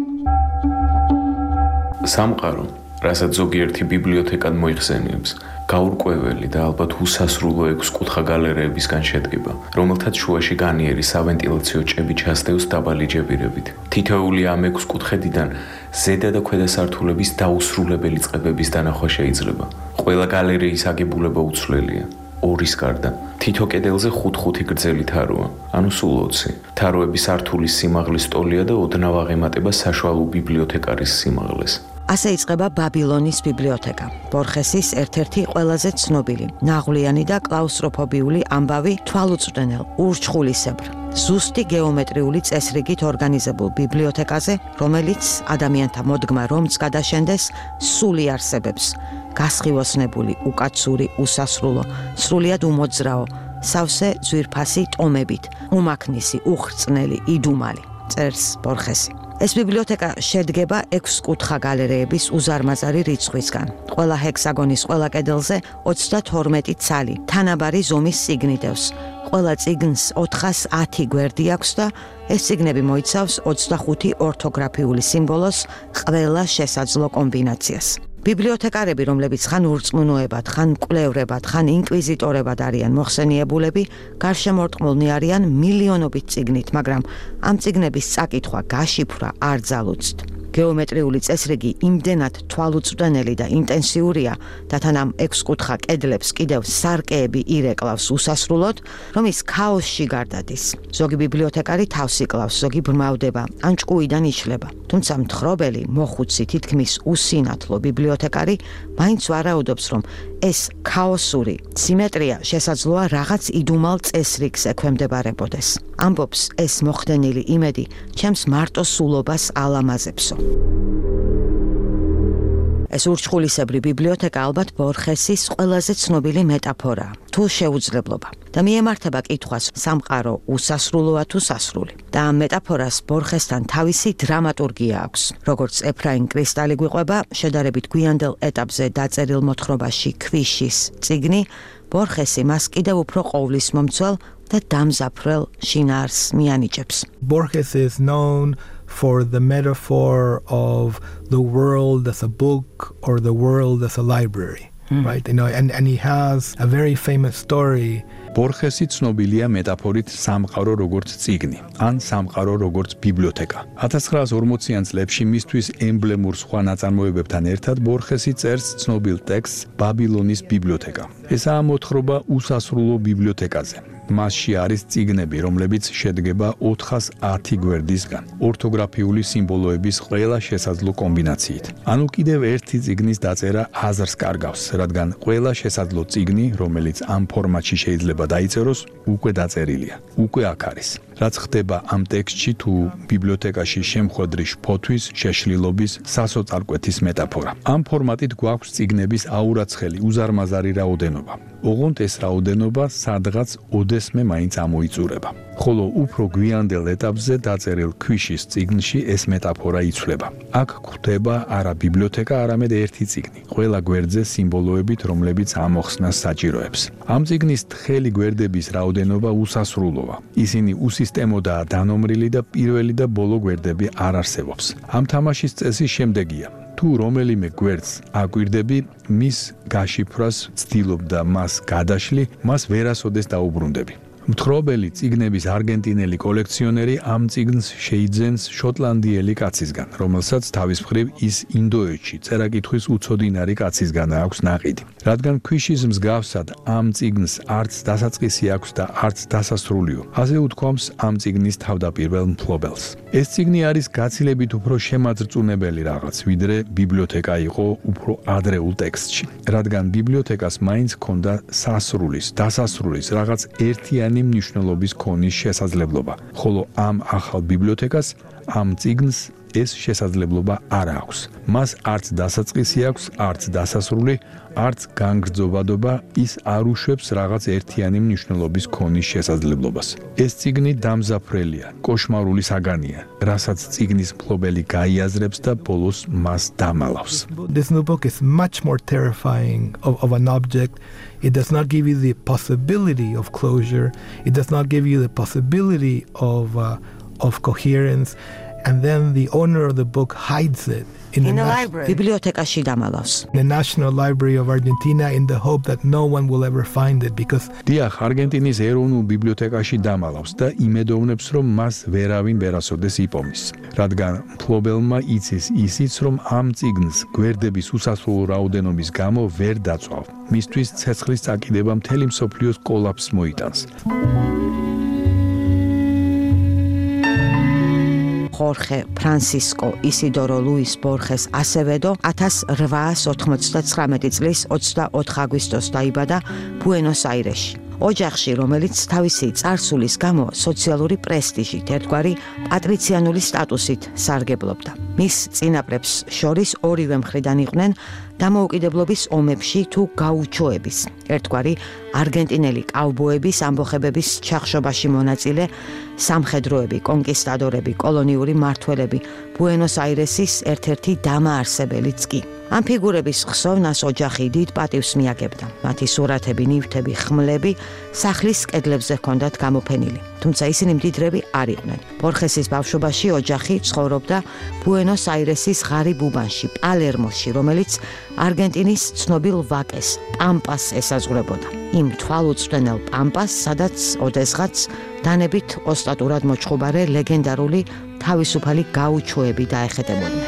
სამყარო, რასაც ზოგიერთი ბიბლიოთეკად მოიხსენიებს, გაურკვეველი და ალბათ უსასრულო ექვსკუთხა გალერეებისგან შედგება, რომელთაც შუაში განიერი სავენტილაციო ჭები ჩასდევს დაბალი ჯებირებით. თითოეული ამ ექვსკუთხედიდან ზედა და ქვედა სართულების დაუსრულებელი წყებების დანახვა შეიძლება. ყველა გალერეის აგებულება უცვლელია. ორის გარდა, თითო კედელზე ხუთ-ხუთი გრძელი თაროა, ანუ სულ ოცი. თაროების სართულის სიმაღლის ტოლია და ოდნავ აღემატება საშუალო ბიბლიოთეკარის სიმაღლეს. ასე იწყება ბაბილონის ბიბლიოთეკა. ბორხესის ერთ-ერთი ყველაზე ცნობილი, ნაღვლიანი და კლაუსტროფობიული ამბავი თვალუწვდენელ, ურჩხულისებრ, ზუსტი გეომეტრიული წესრიგით ორგანიზებულ ბიბლიოთეკაზე, რომელიც ადამიანთა მოდგმა რომც გადაშენდეს, სული არსებებს, გასხივოსნებული, უკაცური, უსასრულო, სრულიად უმოძრაო, სავსე ძვირფასი ტომებით, უმაქნისი, უხრწნელი, იდუმალი, წერს ბორხესი. ეს ბიბლიოთეკა შედგება ექვსკუთხა გალერეების უზარმაზარი რიცხვისგან. ყველა ჰექსაგონის ყველა კედელზე ოცდათორმეტი ცალი, თანაბარი ზომის წიგნი დევს. ყველა წიგნს ოთხას ათი გვერდი აქვს და ეს წიგნები მოიცავს ოცდახუთი ორთოგრაფიული სიმბოლოს ყველა შესაძლო კომბინაციას. ბიბლიოთეკარები, რომლებიც ხან ურწმუნოებად, ხან მკვლევრებად, ხან ინკვიზიტორებად არიან მოხსენიებულები, გარშემორტყმულნი არიან მილიონობით წიგნით, მაგრამ ამ წიგნების წაკითხვა, გაშიფრვა არ ძალუძთ. გეომეტრიული წესრიგი იმდენად თვალუწვდენელი და ინტენსიურია და თან ამ ექვსკუთხა კედლებს კიდევ სარკეები ირეკლავს უსასრულოდ, რომ ის ქაოსში გარდადის. ზოგი ბიბლიოთეკარი თავს იკლავს, ზოგი ბრმავდება, ან ჭკუიდან იშლება. თუმცა მთხრობელი, მოხუცი, თითქმის უსინათლო ბიბლიოთეკარი მაინც ვარაუდობს, რომ ეს ქაოსური სიმეტრია შესაძლოა რაღაც იდუმალ წესრიგს ექვემდებარებოდეს. ამბობს ეს მოხდენილი იმედი ჩემს მარტო სულობას ალამაზებსო. ეს ურჩხულისებრი ბიბლიოთეკა ალბათ ბორხესის ყველაზე ცნობილი მეტაფორაა, თუ შეუძლებლობა. და მიემართება კითხვას, სამყარო უსასრულოა თუ სასრული. და ამ მეტაფორას ბორხესთან თავისი დრამატურგია აქვს. როგორც ეფრაიმ კრისტალი გვიყვება, შედარებით გვიანდელ ეტაპზე დაწერილ მოთხრობაში ქვიშის წიგნი, ბორხესი მას კიდევ უფრო ყოვლისმომცველ და დამზაფრელ შინაარს მიანიჭებს. Borges is known for the metaphor of the world as a book or the world as a library, mm. right? You know, and, and he has a very famous story. ბორხესი ცნობილია მეტაფორით სამყარო როგორც წიგნი, ან სამყარო როგორც ბიბლიოთეკა. ათას ცხრაას ორმოციან წლებში მისთვის ემბლემურ სხვა ნაწარმოებებთან ერთად ბორხესი წერს ცნობილ ტექსტს ბაბილონის ბიბლიოთეკა. ესაა მოთხრობა უსასრულო ბიბლიოთეკაზე. მასში არის წიგნები, რომლებიც შედგება ოთხას ათი გვერდისგან, ორთოგრაფიული სიმბოლოების ყველა შესაძლო კომბინაციით. ანუ კიდევ ერთი წიგნის დაწერა აზრს კარგავს, რადგან ყველა შესაძლო წიგნი, რომელიც ამ ფორმატში შეიძლება დაიწეროს, უკვე დაწერილია, უკვე აქ არის. რაც ხდება ამ ტექსტში თუ ბიბლიოთეკაში შემხვედრი შფოთვის, შეშლილობის, სასოწარკვეთის მეტაფორა. ამ ფორმატით გვაქვს წიგნების აურაცხელი, უზარმაზარი რაოდენობა. ოღონდ ეს რაოდენობა სადღაც ოდესმე მაინც ამოიწურება. ხოლო უფრო გვიანდელ ეტაპზე დაწერილ ქვიშის წიგნში ეს მეტაფორა იცვლება. აქ გვხვდება არა ბიბლიოთეკა, არამედ ერთი წიგნი, ყველა გვერდზე სიმბოლოებით, რომლებიც ამოხსნას საჭიროებს. ამ წიგნის თხელი გვერდების რაოდენობა უსასრულოა. ისინი უსის სისტემოდა დანომრილი და პირველი და ბოლო გვერდები არ არსებობს. ამ თამაშის წესი შემდეგია: თუ რომელიმე გვერდს აკვირდები, მის გაშიფრას ვცდილობ და მას გადაშლი, მას ვერასოდეს დაუბრუნდები. მთხრობელი წიგნების არგენტინელი კოლექციონერი ამ წიგნს შეიძენს შოტლანდიელი კაცისგან, რომელსაც თავის მხრივ ის ინდოეთში წერა-კითხვის უცოდინარი კაცისგან აქვს ნაყიდი. რადგან ქვიშის მსგავსად ამ წიგნს არც დასაწყისი აქვს და არც დასასრულიო, ასე უთქვამს ამ წიგნის თავდაპირველ მფლობელს. ეს წიგნი არის გაცილებით უფრო შემაძრწუნებელი რაღაც, ვიდრე ბიბლიოთეკა იყო უფრო ადრეულ ტექსტში, რადგან ბიბლიოთეკას მაინც ჰქონდა სასრულის, დასასრულის რაღაც ერთიანი მნიშვნელობის ქონის შესაძლებლობა, ხოლო ამ ახალ ბიბლიოთეკას ამ წიგნს ეს შესაძლებლობა არ აქვს. მას არც დასაწყისი აქვს, არც დასასრული, არც განგრძობადობა, ის არ უშვებს რაღაც ერთიანი მნიშვნელობის ქონის შესაძლებლობას. ეს წიგნი დამზაფრელია, კოშმარული საგანია, რასაც წიგნის მფლობელი გაიაზრებს და ბოლოს მას დამალავს. This new book is much more terrifying of, of an object. It does not give you the possibility of closure. It does not give you the possibility of uh, of coherence. And then the owner of the book hides it in, in the a na- library. Bibliotekashi damalaus. The National Library of Argentina in the hope that no one will ever find it because დიახ, არგენტინის ეროვნულ ბიბლიოთეკაში დამალავს და იმედოვნებს, რომ მას ვერავინ ვერასოდეს იპოვნის. რადგან მფლობელმა იცის ისიც, რომ ამ წიგნს გვერდების უსასრულო რაოდენობის გამო ვერ დაწვავ. მისთვის ცეცხლის წაკიდება მთელი მსოფლიოს კოლაფსს მოიტანს. ხორხე ფრანსისკო ისიდორო ლუის ბორხეს ასევედო ათას რვაას ოთხმოცდათხრამეტი წლის ოცდაოთხ აგვისტოს დაიბადა ბუენოს-აირესში. ოჯახში, რომელიც თავისი წარსულის გამო სოციალური პრესტიჟით, ერთგვარი პატრიციანული სტატუსით სარგებლობდა. მის წინაპრებს შორის ორივე მხრიდან იყვნენ დამოუკიდებლობის ომებში თუ გაუჩოების, ერთგვარი არგენტინელი კაუბოების ამბოხებების ჩახშობაში მონაწილე სამხედროები, კონკისტადორები, კოლონიური მმართველები, ბუენოს-აირესის ერთ-ერთი დამაარსებელიც კი. ამ ფიგურების ხსოვნას ოჯახი დიდ პატივს მიაგებდა. მათი სურათები, ნივთები, ხმლები სახლის კედლებზე ჰქონდათ გამოფენილი. თუმცა ისინი მდიდრები არ იყვნენ. ბორხესის ბავშვობაში ოჯახი ცხოვრობდა ბუენოს-აირესის ღარიბ უბანში, პალერმოში, რომელიც არგენტინის ცნობილ ვაკეს, პამპას ესაზღვრებოდა. იმ თვალუწვდენელ პამპას, სადაც ოდესღაც დანებით ოსტატურად მოჩხუბარე ლეგენდარული თავისუფალი გაუჩოები დაეხეტებოდნენ.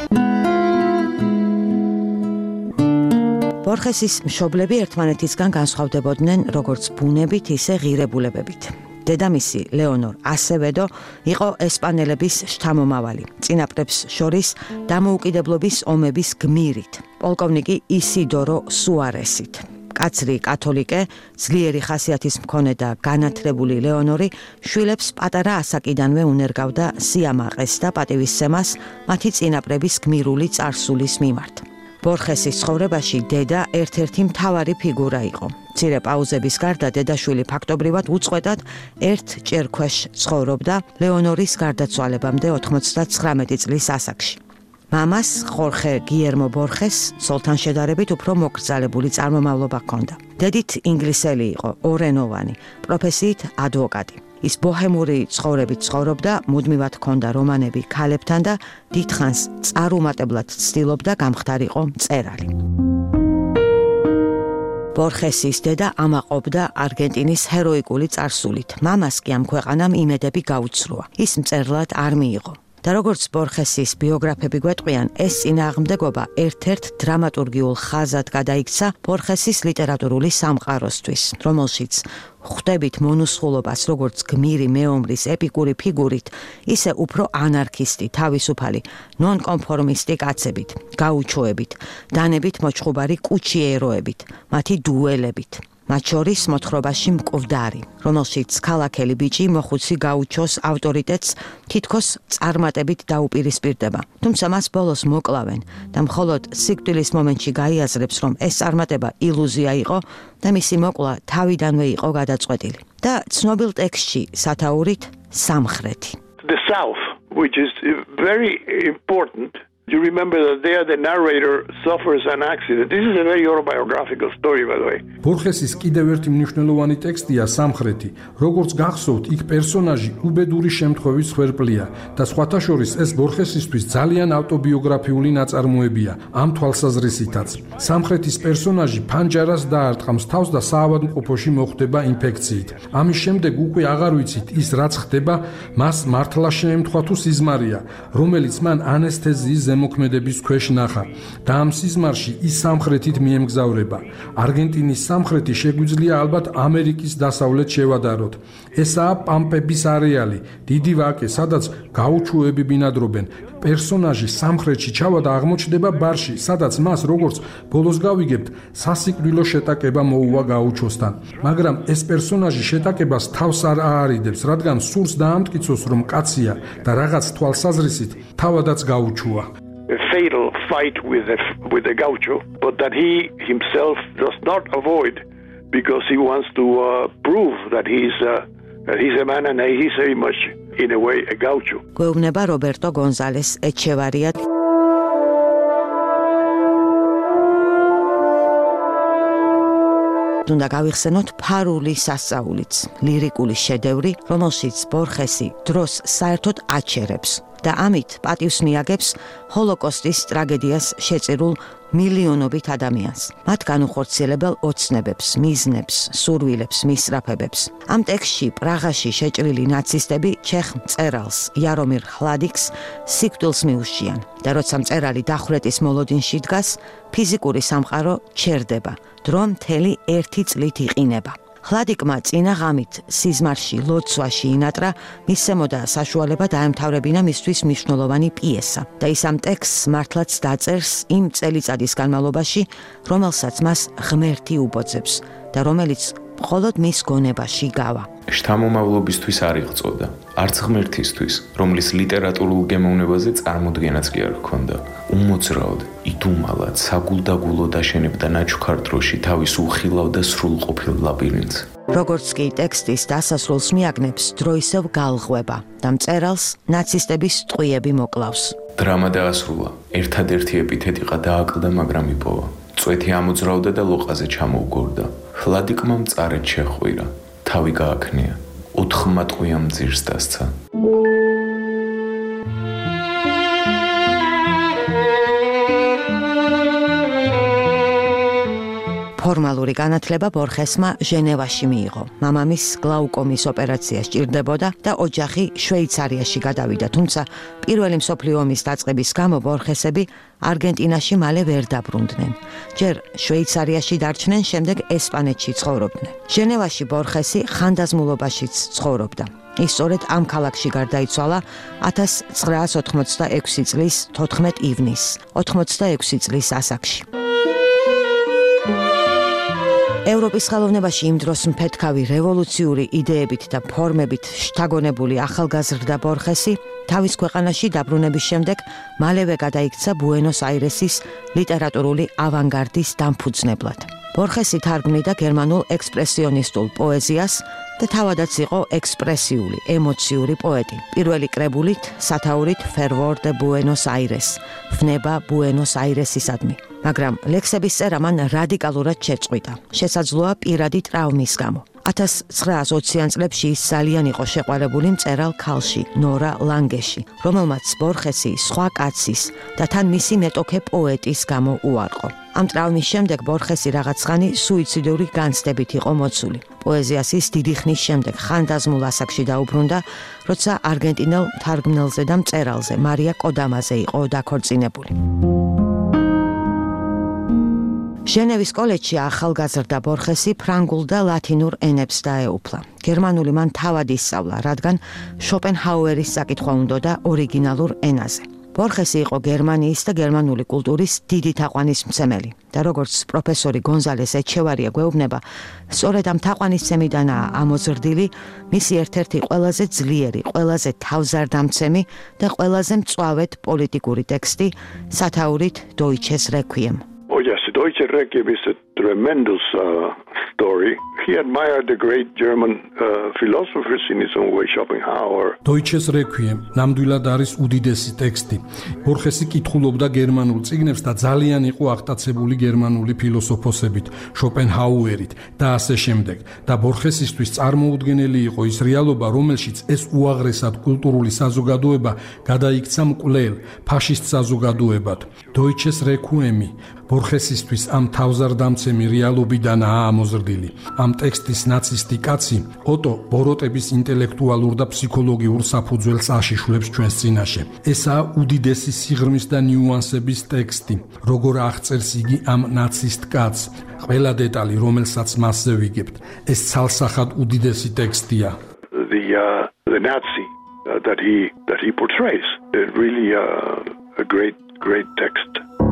ბორხესის მშობლები ერთმანეთისგან განსხვავდებოდნენ როგორც ბუნებით, ისე ღირებულებებით. დედამისი ლეონორ ასევედო იყო ესპანელების შთამომავალი, წინაპრებს შორის დამოუკიდებლობის ომების გმირით, პოლკოვნიკი ისიდორო სუარესით. კაცრი კათოლიკე, ძლიერი ხასიათის მქონე და განათლებული ლეონორი შვილებს პატარა ასაკიდანვე უნერგავდა სიამაყეს და პატივისცემას მათი წინაპრების გმირული წარსულის მიმართ. ბორხესის ცხოვრებაში დედა ერთ-ერთი მთავარი ფიგურა იყო. მცირე პაუზების გარდა დედაშვილი ფაქტობრივად უწყვეტად ერთ ჭერქვეშ ცხოვრობდა ლეონორის გარდაცვალებამდე ოთხმოცდათხრამეტი წლის ასაკში. მამას ხორხე გიერმო ბორხეს სოლთან შედარებით უფრო მოკრძალებული წარმომავლობა ჰქონდა. დედით ინგლისელი იყო, ორენოვანი, პროფესიით ადვოკატი. ის ბოჰემური ცხოვრებით ცხოვრობდა, მუდმივად ჰქონდა რომანები ქალებთან და დიდხანს წარუმატებლად ცდილობდა გამხდარიყო მწერალი. ბორხესის დედა ამაყობდა არგენტინის ჰეროიკული წარსულით. მამას კი ამ ქვეყანამ იმედები გაუცრუა. ის მწერლად არ მიიღო. და როგორც ბორხესის ბიოგრაფები გვეტყვიან, ეს წინააღმდეგობა ერთ-ერთ დრამატურგიულ ხაზად გადაიქცა ბორხესის ლიტერატურული სამყაროსთვის, რომელშიც ხვდებით მონუსხულობას როგორც გმირი მეომრის ეპიკური ფიგურით, ისე უფრო ანარქისტი, თავისუფალი, ნონკონფორმისტი კაცებით, გაუჩოებით, დანებით მოჩხუბარი კუჩიეროებით, მათი დუელებით. მათ შორის მოთხრობაში მკვდარი, რომელშიც ქალაქელი ბიჭი მოხუცი გაუჩოს ავტორიტეტს თითქოს წარმატებით დაუპირისპირდება. თუმცა მას ბოლოს მოკლავენ და მხოლოდ სიკვდილის მომენტში გაიაზრებს, რომ ეს წარმატება ილუზია იყო და მისი მოკლა თავიდანვე იყო გადაწყვეტილი. და ცნობილ ტექსტში სათაურით სამხრეთი. The South, which is very important You remember that there the narrator suffers an accident. This is a very autobiographical story, by the way. ბორხესის კიდევ ერთი მნიშვნელოვანი ტექსტია სამხრეთი. როგორც გახსოვთ, იქ პერსონაჟი უბედური შემთხვევის ხერხია და სხვათა შორის ეს ბორხესისთვის ძალიან ავტობიოგრაფიული ნაწარმოებია ამ თვალსაზრისითაც. სამხრეთის პერსონაჟი ფანჯარას დაარტყამს თავს და საავადმყოფოში მოხვდება ინფექციით. ამის შემდეგ უკვე აღარ ვიცით ის რაც ხდება, მას მართლა შეემთხვა თუ სიზმარია, რომელიც მან ანესთეზიის ზემოქმედების ქვეშ ნახა და ამ სიზმარში ის სამხრეთით მიემგზავრება. არგენტინის სამხრეთი შეგვიძლია ალბათ ამერიკის დასავლეთ შევადაროთ. ესაა პამპების არეალი, დიდი ვაკე, სადაც გაუჩუები ბინადრობენ. პერსონაჟი სამხრეთში ჩავა და აღმოჩნდება ბარში, სადაც მას როგორც ბოლოს გავიგებთ, სასიკვდილო შეტაკება მოუვა გაუჩოსთან. მაგრამ ეს პერსონაჟი შეტაკებას თავს არ აარიდებს, რადგან სურს დაამტკიცოს, რომ კაცია და რაღაც თვალსაზრისით თავადაც გაუჩუა. A fatal fight with the, with the gaucho, but that he himself does not avoid because he wants to uh, prove that he's, uh, that he's a man and he's very much, in a way, a gaucho. გვეუბნება რობერტო გონზალეს ეჩევარია. უნდა გავიხსენოთ ფარული სასწაულიც, ლირიკული შედევრი, რომელშიც ბორხესი დროს საერთოდ აჩერებს და ამით პატივს მიაგებს ჰოლოკოსტის ტრაგედიას შეწირულ მილიონობით ადამიანს, მათ განუხორციელებელ ოცნებებს, მიზნებს, სურვილებს, მისწრაფებებს. ამ ტექსტში პრაღაში შეჭრილი ნაცისტები ჩეხ მწერალს იარომირ ხლადიკს სიკვდილს მიუშიან და როცა მწერალი დახვრეტის მოლოდინში დგას, ფიზიკური სამყარო ჩერდება, დრო მთელი ერთი წლით იყინება. ხლადიკმა წინა ღამით სიზმარში, ლოცვაში ინატრა, მისცემოდა საშუალება დაემთავრებინა მისთვის მნიშვნელოვანი პიესა და ის ამ ტექსტს მართლაც დაწერს იმ წელიწადის განმავლობაში, რომელსაც მას ღმერთი უბოძებს და რომელიც მხოლოდ მის გონებაში გავა. შთამომავლობისთვის არ იღვწოდა, არც ღმერთისთვის, რომლის ლიტერატურულ გემოვნებაზე წარმოდგენაც კი არ ჰქონდა. უმოძრაოდ, იდუმალად, საგულდაგულო დაშენებდა ნაჩუქარ დროში თავის უხილავ და სრულყოფილ ლაბირინთს. როგორც კი ტექსტის დასასრულს მიაგნებს, დრო ისევ გალღვება და მწერალს ნაცისტების ტყვიები მოკლავს. დრამა დაასრულა, ერთადერთი ეპითეტიყა დააკლდა, მაგრამ იპოვა. წვეთი ამოძრავდა და ლოყაზე ჩამოუგორდა. ხლადიკმა მწარედ შეხვირა, თავი გააქნია, ოთხმა ტყვიამ ძირს დასცა. ფორმალური განათლება ბორხესმა ჟენევაში მიიღო. მამამის გლაუკომის ოპერაცია სჭირდებოდა და ოჯახი შვეიცარიაში გადავიდა, თუმცა პირველი მსოფლიო ომის დაწყების გამო ბორხესები არგენტინაში მალე ვერ დაბრუნდნენ. ჯერ შვეიცარიაში დარჩნენ, შემდეგ ესპანეთში ცხოვრობდნენ. ჟენევაში ბორხესი ხანდაზმულობაშიც ცხოვრობდა. ის სწორედ ამ ქალაქში გარდაიცვალა ათას ცხრაას ოთხმოცდაექვსი წლის თოთხმეტ ივნისს, ოთხმოცდაექვსი წლის ასაკში. ევროპის ხელოვნებაში იმ დროს მფეთქავი რევოლუციური იდეებით და ფორმებით შთაგონებული ახალგაზრდა ბორხესი თავის ქვეყანაში დაბრუნების შემდეგ მალევე გადაიქცა ბუენოს-აირესის ლიტერატურული ავანგარდის დამფუძნებლად. ბორხესი თარგმნიდა გერმანულ ექსპრესიონისტულ პოეზიას და თავადაც იყო ექსპრესიული, ემოციური პოეტი. პირველი კრებულით, სათაურით Fervor de Buenos Aires, ვნება ბუენოს-აირესისადმი. მაგრამ ლექსების წერა მან რადიკალურად შეწყვიტა. შესაძლოა პირადი ტრავმის გამო. ათას ცხრაას ოციან წლებში ის ძალიან იყო შეყვარებული მწერალ ქალში, ნორა ლანგეში, რომელმაც ბორხესი სხვა კაცის და თან მისი მეტოქე პოეტის გამო უარყო. ამ ტრავმის შემდეგ ბორხესი რაღაცხანი სუიციდური განცდებით იყო მოცული. პოეზიას ის დიდი ხნის შემდეგ ხანდაზმულ ასაკში დაუბრუნდა, როცა არგენტინელ თარგმნელზე და მწერალზე მარია კოდამაზე იყო დაქორწინებული. ჟენევის კოლეჯში ახალგაზრდა ბორხესი ფრანგულ და ლათინურ ენებს დაეუფლა. გერმანული მან თავად ისწავლა, რადგან შოპენჰაუერის საკითხვა უნდოდა ორიგინალურ ენაზე. ბორხესი იყო გერმანიის და გერმანული კულტურის დიდი თაყვანისმცემელი და როგორც პროფესორი გონზალეს ეჩევარია გვეუბნება, სწორედ ამ თაყვანისცემიდანაა ამოზრდილი მისი ერთ-ერთი ყველაზე ძლიერი, ყველაზე თავზარდამცემი და ყველაზე მწვავედ პოლიტიკური ტექსტი სათაურით Deutsches Requiem. Oh yes, the Deutsche Deutsche Requiem is a tremendous uh, story. He admired the great German uh, philosophers in his own way, Schopenhauer. Deutsches Requiem ნამდვილად არის უდიდესი ტექსტი. ბორხესი კითხულობდა გერმანულ წიგნებს და ძალიან იყო აღტაცებული გერმანული ფილოსოფოსებით, შოპენჰაუერით და ასე შემდეგ. და ბორხესისთვის წარმოუდგენელი იყო ის რეალობა, რომელშიც ეს უაღრესად კულტურული საზოგადოება გადაიქცა მკვლელ, ფაშისტ საზოგადოებად. Deutsches Requiem ბორხესისთვის ამ თავზარდამცემი რეალობიდანაა ამოზრდილი. ამ ტექსტის ნაცისტი კაცი ოტო ბოროტების ინტელექტუალურ და ფსიქოლოგიურ საფუძველს აშიშვლებს ჩვენს წინაშე. ესაა უდიდესი სიღრმის და ნიუანსების ტექსტი, როგორ აღწერს იგი ამ ნაცისტ კაცს. ყველა დეტალი, რომელსაც მასზე ვიგებთ, ეს ცალსახად უდიდესი ტექსტია. The uh, the Nazi uh, that he that he portrays, it really uh, a great great text.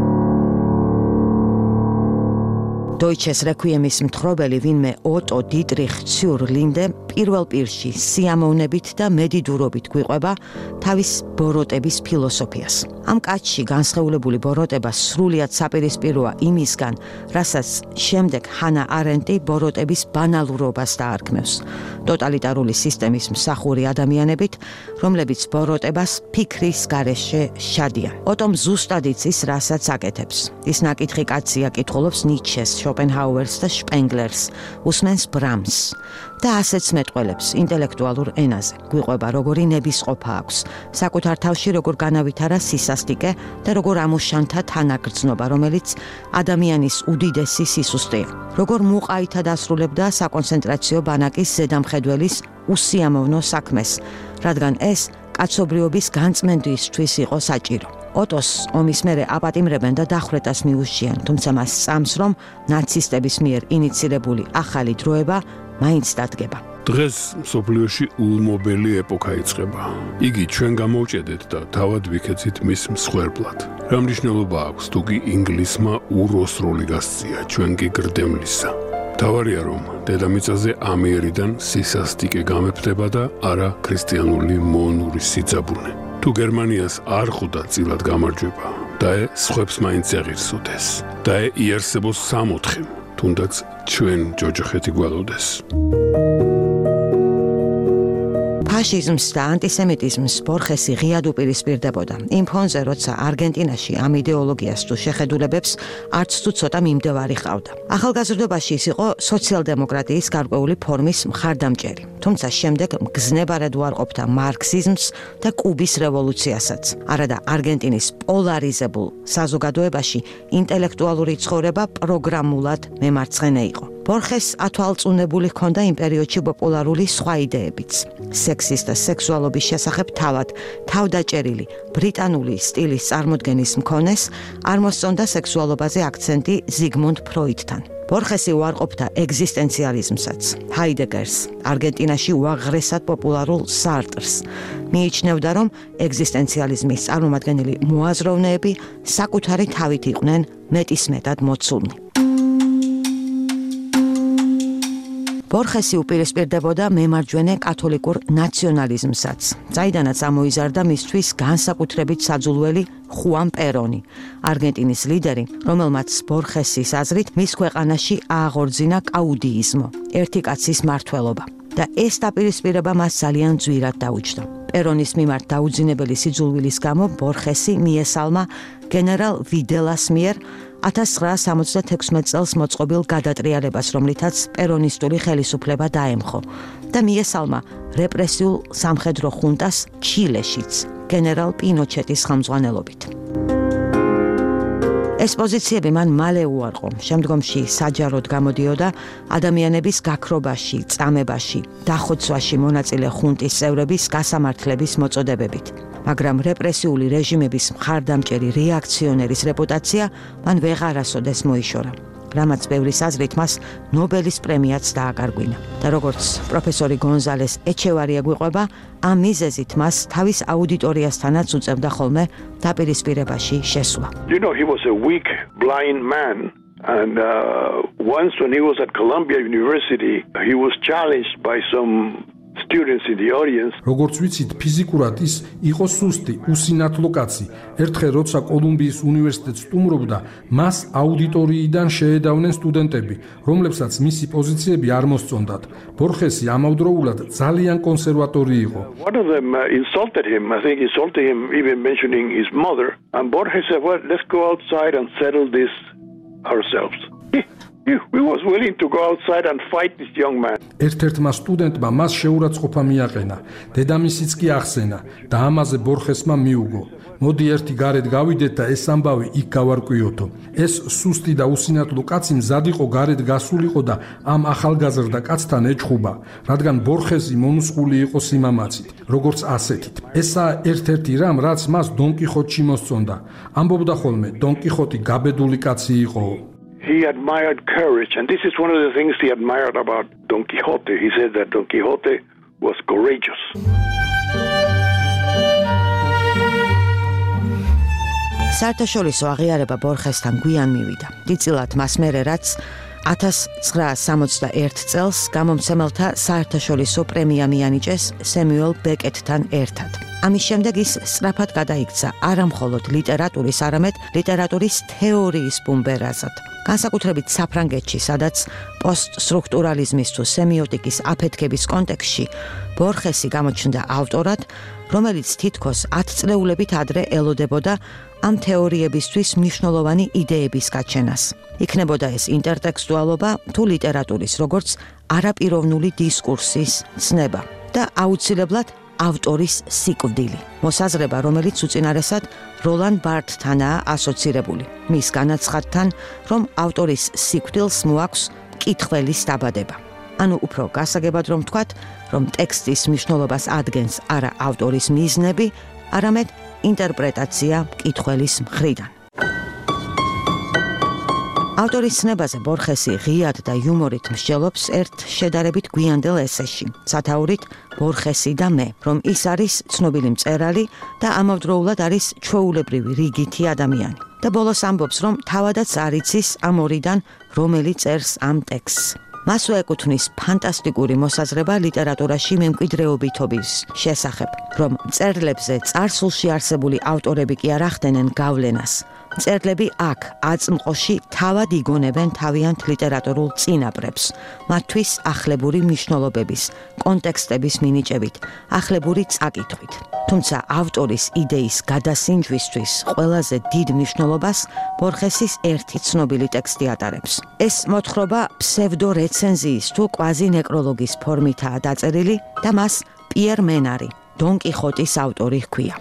Deutsches Requiem-ის მთხრობელი ვინმე ოტო დიტრიხ ციურ ლინდე პირველ პირში სიამოვნებით და მედიდურობით გვიყვება თავის ბოროტების ფილოსოფიას. ამ კაცში განსხეულებული ბოროტება სრულიად საპირისპიროა იმისგან, რასაც შემდეგ ჰანა არენტი ბოროტების ბანალურობას დაარქმევს. ტოტალიტარული სისტემის მსახური ადამიანებით, რომლებიც ბოროტებას ფიქრის გარეშე შადიან. ოტომ ზუსტად იცის, რასაც აკეთებს. ის ნაკითხი კაცია, კითხულობს ნიჩეს, შოპენჰაუერს და შპენგლერს, უსმენს ბრამს და ასეც მეტყველებს ინტელექტუალურ ენაზე. გვიყვება, როგორი ნებისყოფა აქვს, საკუთარ თავში როგორ განავითარა სისასტიკე და როგორ ამუშანთა თანაგრძნობა, რომელიც ადამიანის უდიდესი სისუსტეა. როგორ მუყაითად ასრულებდა საკონცენტრაციო ბანაკის ზედამხედველის უსიამოვნო საქმეს, რადგან ეს კაცობრიობის განწმენდისთვის იყო საჭირო. ოტოს ომის მერე აპატიმრებენ და დახვრეტას მიუშიან, თუმცა მას სწამს, რომ ნაცისტების მიერ ინიცირებული ახალი დროება მაინც დადგება. დღეს მსოფლიოში ულმობელი ეპოქა იწყება. იგი ჩვენ გამოვჭედეთ და თავად ვიქეცით მის მსხვერპლად. რა მნიშვნელობა აქვს, თუ კი ინგლისმა უროს როლი გასწია, ჩვენ კი გრდემლისა. თავარია, რომ დედამიწაზე ამიერიდან სისასტიკე გამეფდება და არა ქრისტიანული მონური სიძაბუნე. თუ გერმანიას არ ხვდა წილად გამარჯვება, დაე სხვებს მაინც ეღირსოდეს. დაე იარსებოს სამოთხემ, თუნდაც ჩვენ ჯოჯოხეთი გვალოდეს. ფაშიზმს და ანტისემიტიზმს ბორხესი ღიად უპირისპირდებოდა. იმ ფონზე, როცა არგენტინაში ამ იდეოლოგიას თუ შეხედულებებს არც თუ ცოტა მიმდევარი ჰყავდა. ახალგაზრდობაში ის იყო სოციალ-დემოკრატიის გარკვეული ფორმის მხარდამჭერი. თუმცა შემდეგ მგზნებარად უარყოფდა მარქსიზმს და კუბის რევოლუციასაც. არადა არგენტინის პოლარიზებულ საზოგადოებაში ინტელექტუალური ცხოვრება პროგრამულად მემარცხენე იყო. ბორხეს ათვალწუნებული ჰქონდა იმ პერიოდში პოპულარული სხვა იდეებიც. სექსის და სექსუალობის შესახებ თავად თავდაჭერილი ბრიტანული სტილის წარმოდგენის მქონეს, არ მოსწონდა სექსუალობაზე აქცენტი ზიგმუნდ ფროიდთან. ბორხესი უარყოფდა ეგზისტენციალიზმსაც, ჰაიდეგერს, არგენტინაში უაღრესად პოპულარულ სარტრს. მიიჩნევდა, რომ ეგზისტენციალიზმის წარმომადგენელი მოაზროვნეები საკუთარი თავით იყვნენ მეტისმეტად მოცულნი. ბორხესი უპირისპირდებოდა მემარჯვენე კათოლიკურ ნაციონალიზმსაც, საიდანაც ამოიზარდა მისთვის განსაკუთრებით საძულველი ხუან პერონი, არგენტინის ლიდერი, რომელმაც ბორხესის აზრით მის ქვეყანაში ააღორძინა კაუდიიზმო, ერთი კაცის მმართველობა. და ეს დაპირისპირება მას ძალიან ძვირად დაუჯდა. პერონის მიმართ დაუძინებელი სიძულვილის გამო ბორხესი მიესალმა გენერალ ვიდელას მიერ ათას ცხრაას სამოცდათექვსმეტ წელს მოწყობილ გადატრიალებას, რომლითაც პერონისტული ხელისუფლება დაემხო და მიესალმა რეპრესიულ სამხედრო ხუნტას ჩილეშიც, გენერალ პინოჩეტის ხელმძღვანელობით. ეს პოზიციები მან მალე უარყო. შემდგომში საჯაროდ გამოდიოდა ადამიანების გაქრობაში, წამებაში, დახოცვაში მონაწილე ხუნტის წევრების გასამართლების მოწოდებებით. მაგრამ რეპრესიული რეჟიმების მხარდამჭერი რეაქციონერის რეპუტაცია მან ვეღარასოდეს მოიშორა. რამაც ბევრის აზრით მას ნობელის პრემიაც დააკარგვინა. და როგორც პროფესორი გონზალეს ეჩევარია გვიყვება, ამ მიზეზით მას თავის აუდიტორიასთანაც უწევდა ხოლმე დაპირისპირებაში შესვლა. You know, he was a weak, blind man. And uh, once when he was at Columbia University, he was challenged by some students in the audience. როგორც ვიცით, ფიზიკურად ის იყო სუსტი, უსინათლო კაცი. ერთხელ როცა კოლუმბიის უნივერსიტეტს სტუმრობდა, მას აუდიტორიიდან შეედავნენ სტუდენტები, რომლებსაც მისი პოზიციები არ მოსწონდათ. ბორხესი ამავდროულად ძალიან კონსერვატორი იყო. One of them uh, insulted him. I think insulted him even mentioning his mother. And Borges said, well, let's go outside and settle this ourselves. He, he was willing to go outside and fight this young man. ერთ-ერთმა სტუდენტმა მას შეურაცხყოფა მიაყენა. დედამისიც კი ახსენა და ამაზე ბორხესმა მიუგო. მოდი ერთი გარეთ გავიდეთ და ეს ამბავი იქ გავარკვიოთო. ეს სუსტი და უსინათლო კაცი მზად იყო გარეთ გასულიყო და ამ ახალგაზრდა კაცთან ეჭხუბა, რადგან ბორხესი მონუსხული იყო სიმამაცით, როგორც ასეთით. ესაა ერთ-ერთი რამ, რაც მას დონ კიხოტში მოსწონდა. ამბობდა ხოლმე, დონ კიხოტი გაბედული კაცი იყო. He admired courage, and this is one of the things he admired about Don Quixote. He said that Don Quixote was courageous. საერთაშორისო აღიარება ბორხესთან გვიან მივიდა. დიდწილად მას მერე რაც ათას ცხრაას სამოცდაერთ წელს გამომცემელთა საერთაშორისო პრემია მიანიჭეს სემიუელ ბეკეტთან ერთად. ამის შემდეგ ის სწრაფად გადაიქცა არა მხოლოდ ლიტერატურის, არამედ ლიტერატურის თეორიის ბუმბერაზად. განსაკუთრებით საფრანგეთში, სადაც პოსტსტრუქტურალიზმის თუ სემიოტიკის აფეთქების კონტექსტში ბორხესი გამოჩნდა ავტორად, რომელიც თითქოს ათ წლეულებით ადრე ელოდებოდა ამ თეორიებისთვის მნიშვნელოვანი იდეების გაჩენას. იქნებოდა ეს ინტერტექსტუალობა თუ ლიტერატურის როგორც არაპიროვნული დისკურსის ცნება და აუცილებლად ავტორის სიკვდილი. მოსაზრება, რომელიც უწინარესად როლან ბართთანაა ასოცირებული. მის განაცხადთან, რომ ავტორის სიკვდილს მოაქვს კითხველის დაბადება. ანუ უფრო გასაგებად რომ ვთქვათ, რომ ტექსტის მნიშვნელობას ადგენს არა ავტორის მიზნები, არამედ ინტერპრეტაცია კითხველის მხრიდან. ავტორის ცნებაზე ბორხესი ღიად და იუმორით მსჯელობს ერთ შედარებით გვიანდელ ესეში, სათაურით ბორხესი და მე, რომ ის არის ცნობილი მწერალი და ამავდროულად არის ჩვეულებრივი რიგითი ადამიანი. და ბოლოს ამბობს, რომ თავადაც არ იცის ამ ორიდან რომელი წერს ამ ტექსტს. მასვე ეკუთვნის ფანტასტიკური მოსაზრება ლიტერატურაში მემკვიდრეობითობის შესახებ, რომ მწერლებზე წარსულში არსებული ავტორები კი არ ახდენენ გავლენას. მწერლები აქ აწმყოში თავად იგონებენ თავიანთ ლიტერატურულ წინაპრებს, მათთვის ახლებური მნიშვნელობების, კონტექსტების მინიჭებით, ახლებური წაკითხვით. თუმცა ავტორის იდეის გადასინჯვისთვის ყველაზე დიდ მნიშვნელობას ბორხესის ერთი ცნობილი ტექსტი ატარებს. ეს მოთხრობა ფსევდორეცენზიის თუ კვაზინეკროლოგის ფორმითაა დაწერილი და მას პიერ მენარი, დონ კიხოტის ავტორი ჰქვია.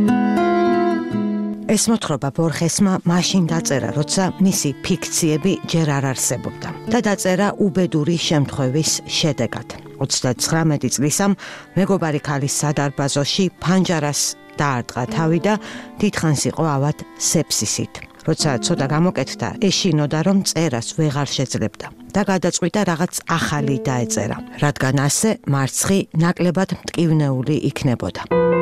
ეს მოთხრობა ბორხესმა მაშინ დაწერა, როცა მისი ფიქციები ჯერ არ არსებობდა და დაწერა უბედური შემთხვევის შედეგად. ოცდაცხრამეტი წლისამ მეგობარი ქალის სადარბაზოში ფანჯარას დაარტყა თავი და დიდხანს იყო ავად სეფსისით. როცა ცოტა გამოკეთდა, ეშინოდა, რომ წერას ვეღარ შეძლებდა და გადაწყვიტა რაღაც ახალი დაეწერა, რადგან ასე მარცხი ნაკლებად მტკივნეული იქნებოდა.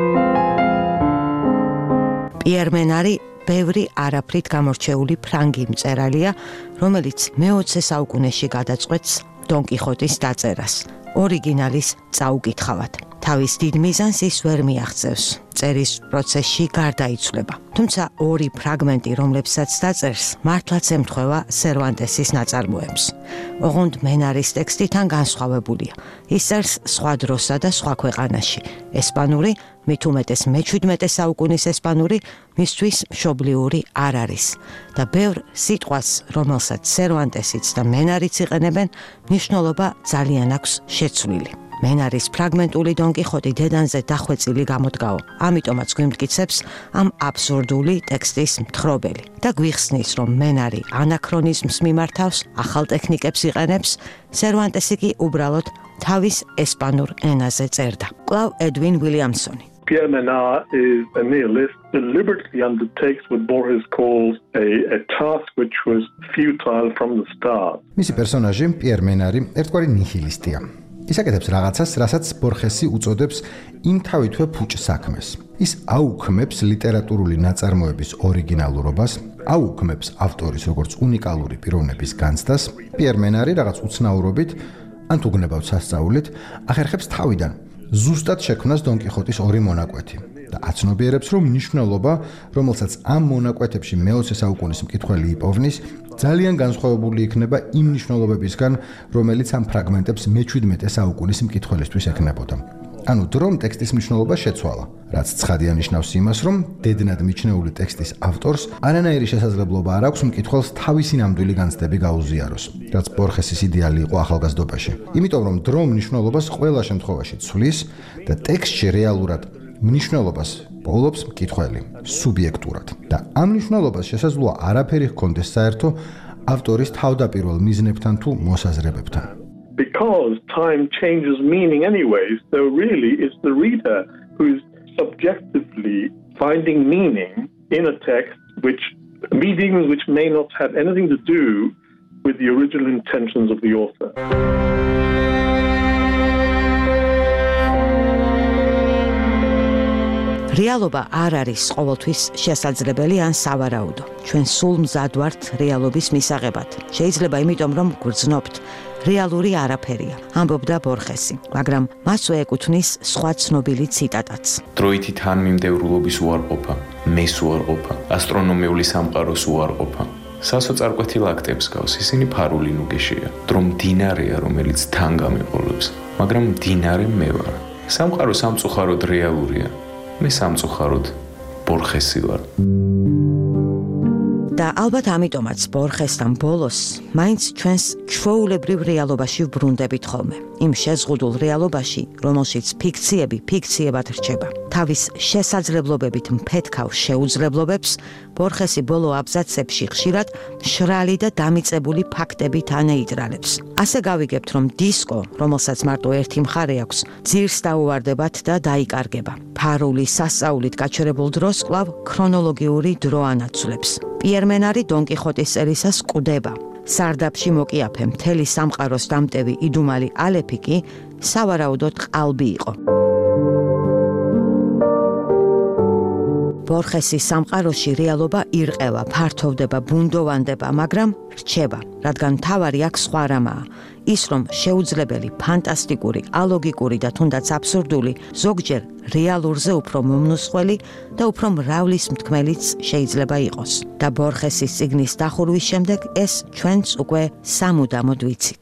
პიერ მენარი ბევრი არაფრით გამორჩეული ფრანგი მწერალია, რომელიც მეოცე საუკუნეში გადაწყვეტს დონ კიხოტის დაწერას, ორიგინალის წაუკითხავად. თავის დიდ მიზანს ის ვერ მიაღწევს, წერის პროცესში გარდაიცვლება. თუმცა ორი ფრაგმენტი, რომლებსაც დაწერს, მართლაც ემთხვევა სერვანტესის ნაწარმოებს. ოღონდ მენარის ტექსტი თან განსხვავებულია. ის წერს სხვა დროსა და სხვა ქვეყანაში. ესპანური, მით უმეტეს მეჩვიდმეტე საუკუნის ესპანური, მისთვის მშობლიური არ არის. და ბევრ სიტყვას, რომელსაც სერვანტესიც და მენარიც იყენებენ, მნიშვნელობა ძალიან აქვს შეცვლილი. მენარის ფრაგმენტული დონ კიხოტი დედანზე დახვეწილი გამოდგაო. ამიტომაც გვიმტკიცებს ამ აბსურდული ტექსტის მთხრობელი და გვიხსნის, რომ მენარი ანაქრონიზმს მიმართავს, ახალ ტექნიკებს იყენებს, სერვანტესი კი უბრალოდ თავის ესპანურ ენაზე წერდა. კлау ედვინ ვილიამსონი. Pierre Menard is a nihilist, deliberately undertakes what Borges calls a, a task which was futile from the start. მისი პერსონაჟი პიერ მენარი ერთგვარი ნიჰილისტია. ის აკეთებს რაღაცას, რასაც ბორხესი უწოდებს იმთავითვე ფუჭ საქმეს. ის აუქმებს ლიტერატურული ნაწარმოების ორიგინალურობას, აუქმებს ავტორის როგორც უნიკალური პიროვნების განცდას. პიერ მენარი რაღაც უცნაურობით ან თუ გნებავთ სასწაულით, ახერხებს თავიდან ზუსტად შექმნას დონ კიხოტის ორი მონაკვეთი და აცნობიერებს, რომ მნიშვნელობა, რომელსაც ამ მონაკვეთებში მეოცე საუკუნის მკითხველი იპოვნის, ძალიან განსხვავებული იქნება იმ მნიშვნელობებისგან, რომელიც ამ ფრაგმენტებს მეჩვიდმეტე საუკუნის მკითხველისთვის ექნებოდა. ანუ დრომ ტექსტის მნიშვნელობა შეცვალა, რაც ცხადია ნიშნავს იმას, რომ დედნად მიჩნეული ტექსტის ავტორს არანაირი შესაძლებლობა არ აქვს მკითხველს თავისი ნამდვილი განცდები გაუზიაროს, რაც ბორხესის იდეალი იყო ახალგაზრდობაში. იმიტომ რომ დრომ მნიშვნელობას ყველა შემთხვევაში ცვლის და ტექსტში რეალურად მნიშვნელობას პოულობს მკითხველი სუბიექტურად და ამ მნიშვნელობას შესაძლოა არაფერი ჰქონდეს საერთო ავტორის თავდაპირველ მიზნებთან თუ მოსაზრებებთან. Because time changes meaning anyways, so really it's the reader who's subjectively finding meaning in a text, which meanings which may not have anything to do with the original intentions of the author. რეალობა არ არის ყოველთვის შესაძლებელი ან სავარაუდო. ჩვენ სულ მზად ვართ რეალობის მისაღებად. შეიძლება იმიტომ რომ გვგრძნობთ რეალური არაფერია, ამბობდა ბორხესი, მაგრამ მასვე ეკუთვნის სხვა ცნობილი ციტატაც. დროითი თანმიმდევრულობის უარყოფა, მეს უარყოფა, ასტრონომიული სამყაროს უარყოფა. სასოწარკვეთი ლაქტებს გავს, ისინი ფარული ნუგეშია. დრო მდინარეა, რომელიც თან გამიყოლებს, მაგრამ მდინარე მე ვარ. სამყარო სამწუხაროდ რეალურია. მე სამწუხაროდ ბორხესი ვარ. და ალბათ ამიტომაც ბორხესთან ბოლოს მაინც ჩვენს ჩვეულებრივ რეალობაში ვბრუნდებით ხოლმე. იმ შეზღუდულ რეალობაში, რომელშიც ფიქციები ფიქციებად რჩება. თავის შესაძლებლობებით მფეთქავ შეუძლებლობებს ბორხესი ბოლო აბზაცებში ხშირად შრალი და დამიწებული ფაქტებით ანეიტრალებს. ასე გავიგებთ, რომ დისკო, რომელსაც მარტო ერთი მხარე აქვს, ძირს დაუვარდებათ და დაიკარგება. ფარული სასწაულით გაჩერებულ დროს კვლავ ქრონოლოგიური დრო ანაცვლებს. პიერ მენარი დონ კიხოტის წერისას კვდება. სარდაფში მოკიაფე მთელი სამყაროს დამტევი იდუმალი ალეფი კი სავარაუდოდ ყალბი იყო. ბორხესის სამყაროში რეალობა ირყევა, ფართოვდება, ბუნდოვანდება, მაგრამ რჩება, რადგან მთავარი აქ სხვა რამაა. ის რომ შეუძლებელი, ფანტასტიკური, ალოგიკური და თუნდაც აბსურდული, ზოგჯერ რეალურზე უფრო მომნუსხველი და უფრო მრავლის მთქმელიც შეიძლება იყოს. და ბორხესის წიგნის დახურვის შემდეგ ეს ჩვენც უკვე სამუდამოდ ვიცით.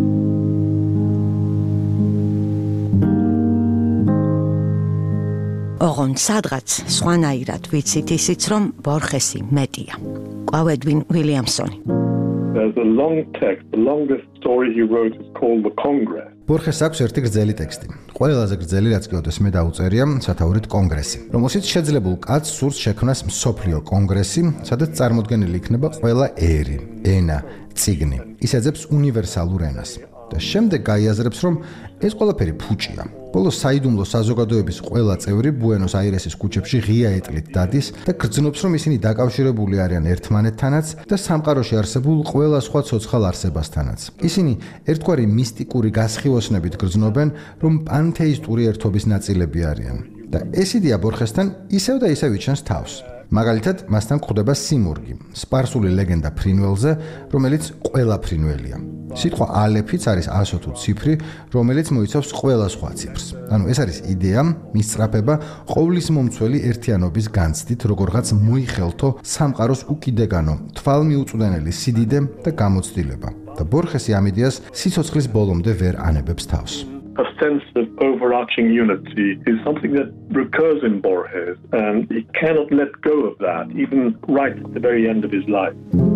ოღონდ სადღაც სხვანაირად ვიცით ისიც, რომ ბორხესი მეტია. ყვავედვინ ვილიამსონი. There's a long text, the longest story he wrote is called The Congress. ბორხეს აქვს ერთი გრძელი ტექსტი. ყველაზე გრძელი, რაც კი ოდესმე დაუწერია, სათაურით კონგრესი, რომელშიც შეძლებულ კაცს სურს შექმნას მსოფლიო კონგრესი, სადაც წარმოდგენილი იქნება ყველა ერი, ენა, წიგნი. ის ეძებს უნივერსალურ ენას. და შემდეგ გაიაზრებს, რომ ეს ყველაფერი ფუჭია. ბოლოს საიდუმლო საზოგადოების ყველა წევრი ბუენოს აირესის ქუჩებში ღია ეტლით დადის და გრძნობს, რომ ისინი დაკავშირებული არიან ერთმანეთთანაც და სამყაროში არსებულ ყველა სხვა ცოცხალ არსებასთანაც. ისინი ერთგვარი მისტიკური გასხივოსნებით გრძნობენ, რომ პანთეისტური ერთობის ნაწილები არიან. და ეს იდეა ბორხესთან ისევ და ისევ იჩენს თავს. მაგალითად, მასთან გვხვდება სიმურგი, სპარსული ლეგენდა ფრინველზე, რომელიც ყველა ფრინველია. სიტყვა ალეფიც არის ასო თუ ციფრი, რომელიც მოიცავს ყველა სხვა ციფრს. ანუ ეს არის იდეა, მისწრაფება ყოვლის მომცველი ერთიანობის განცდით, როგორღაც მოიხელთო სამყაროს უკიდეგანო, თვალმიუწვდენელი სიდიდე და გამოცდილება. და ბორხესი ამ იდეას სიცოცხლის ბოლომდე ვერ ანებებს თავს. A sense of overarching unity is something that recurs in Borges, and he cannot let go of that, even right at the very end of his life.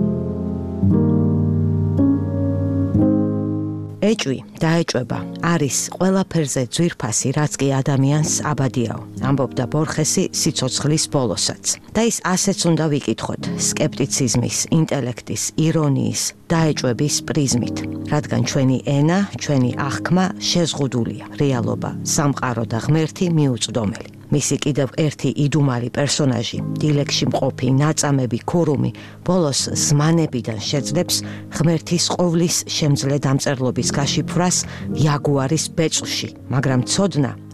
ეჭვი დაეჭვება, არის ყველაფერზე ძვირფასი, რაც კი ადამიანს აბადიაო, ამბობდა ბორხესი სიცოცხლის ბოლოსაც. და ის ასეც უნდა ვიკითხოთ, სკეპტიციზმის, ინტელექტის, ირონიის, დაეჭვების პრიზმით, რადგან ჩვენი ენა, ჩვენი აღქმა შეზღუდულია, რეალობა, სამყარო და ღმერთი მიუწვდომელი. მისი კიდევ ერთი იდუმალი პერსონაჟი, დილეგში მყოფი, ნაწამები, ქურუმი, ბოლოს ზმანებიდან შეძლებს ღმერთის ყოვლის შემძლე დამწერლობის გაშიფვრას იაგუარის ბეწვში, მაგრამ ცოდნა,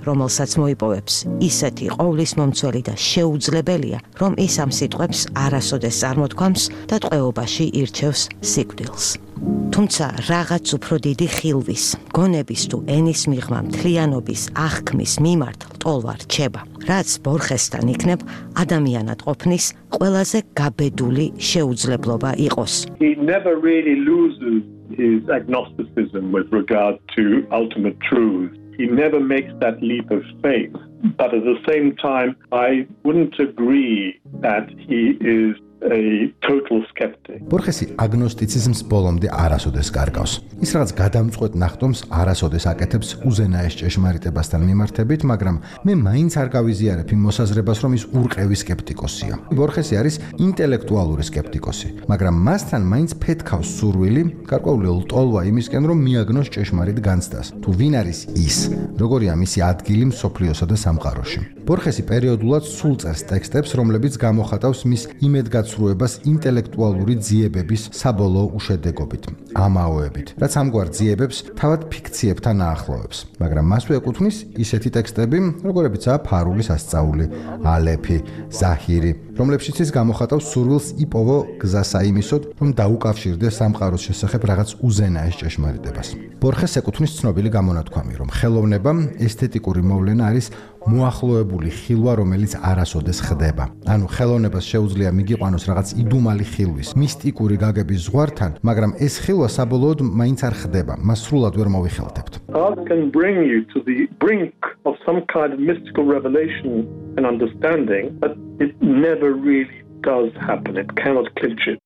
რომელსაც მოიპოვებს ისეთი ყოვლის მომცველი და შეუძლებელია, რომ ის ამ სიტყვებს არასოდეს წარმოთქვამს და ტყვეობაში ირჩევს სიკვდილს. თუმცა რაღაც უფრო დიდი ხილვის, გონების თუ ენის მიღმა მთლიანობის აღქმის მიმართ ტოლვა რჩება, რაც ბორხესთან იქნებ ადამიანად ყოფნის ყველაზე გაბედული შეუძლებლობა იყოს. He never really loses his agnosticism with regard to ultimate truth. He never makes that leap of faith. But at the same time, I wouldn't agree that he is a total skeptic. ბორხესი აგნოსტიციზმს ბოლომდე არასოდეს კარგავს. ის რაღაც გადამწყვეტ ნახტომს არასოდეს აკეთებს უზენაეს ჭეშმარიტებასთან მიმართებით, მაგრამ მე მაინც არ გავიზიარებ იმ მოსაზრებას, რომ ის ურყევი სკეპტიკოსია. ბორხესი არის ინტელექტუალური სკეპტიკოსი, მაგრამ მასთან მაინც ფეთქავს სურვილი, გარკვეული ლტოლვა იმისკენ, რომ მიაგნოს ჭეშმარიტ განცდას. თუ ვინ არის ის, როგორია მისი ადგილი მსოფლიოსა და სამყაროში. ბორხესი პერიოდულად სულ წერს ტექსტებს, რომლებიც გამოხატავს მის იმედგაცრუებას ინტელექტუალური ძიებების საბოლოო უშედეგობით, ამაოებით, რაც ამგვარ ძიებებს თავად ფიქციებთან აახლოვებს. მაგრამ მასვე ეკუთვნის ისეთი ტექსტები, როგორებიცაა ფარულის ასწაული, ალეფი, ზაჰირი, რომლებშიც ის გამოხატავს სურვილს იპოვო გზა საიმისოდ, რომ დაუკავშირდეს სამყაროს შესახებ რაღაც უზენაეს ჭეშმარიტებას. ბორხეს ეკუთვნის ცნობილი გამონათქვამი, რომ ხელოვნება ესთეტიკური მოვლენა არის მოახლოებული ხილვა, რომელიც არასოდეს ხდება. ანუ ხელოვნებას შეუძლია მიგიყვანოს რაღაც იდუმალი ხილვის, მისტიკური გაგების ზღვართან, მაგრამ ეს ხილვა საბოლოოდ მაინც არ ხდება, მას სრულად ვერ მოვიხელთებთ. Art can bring you to the brink of some kind of mystical revelation and understanding, but it never really does happen. It cannot clinch it.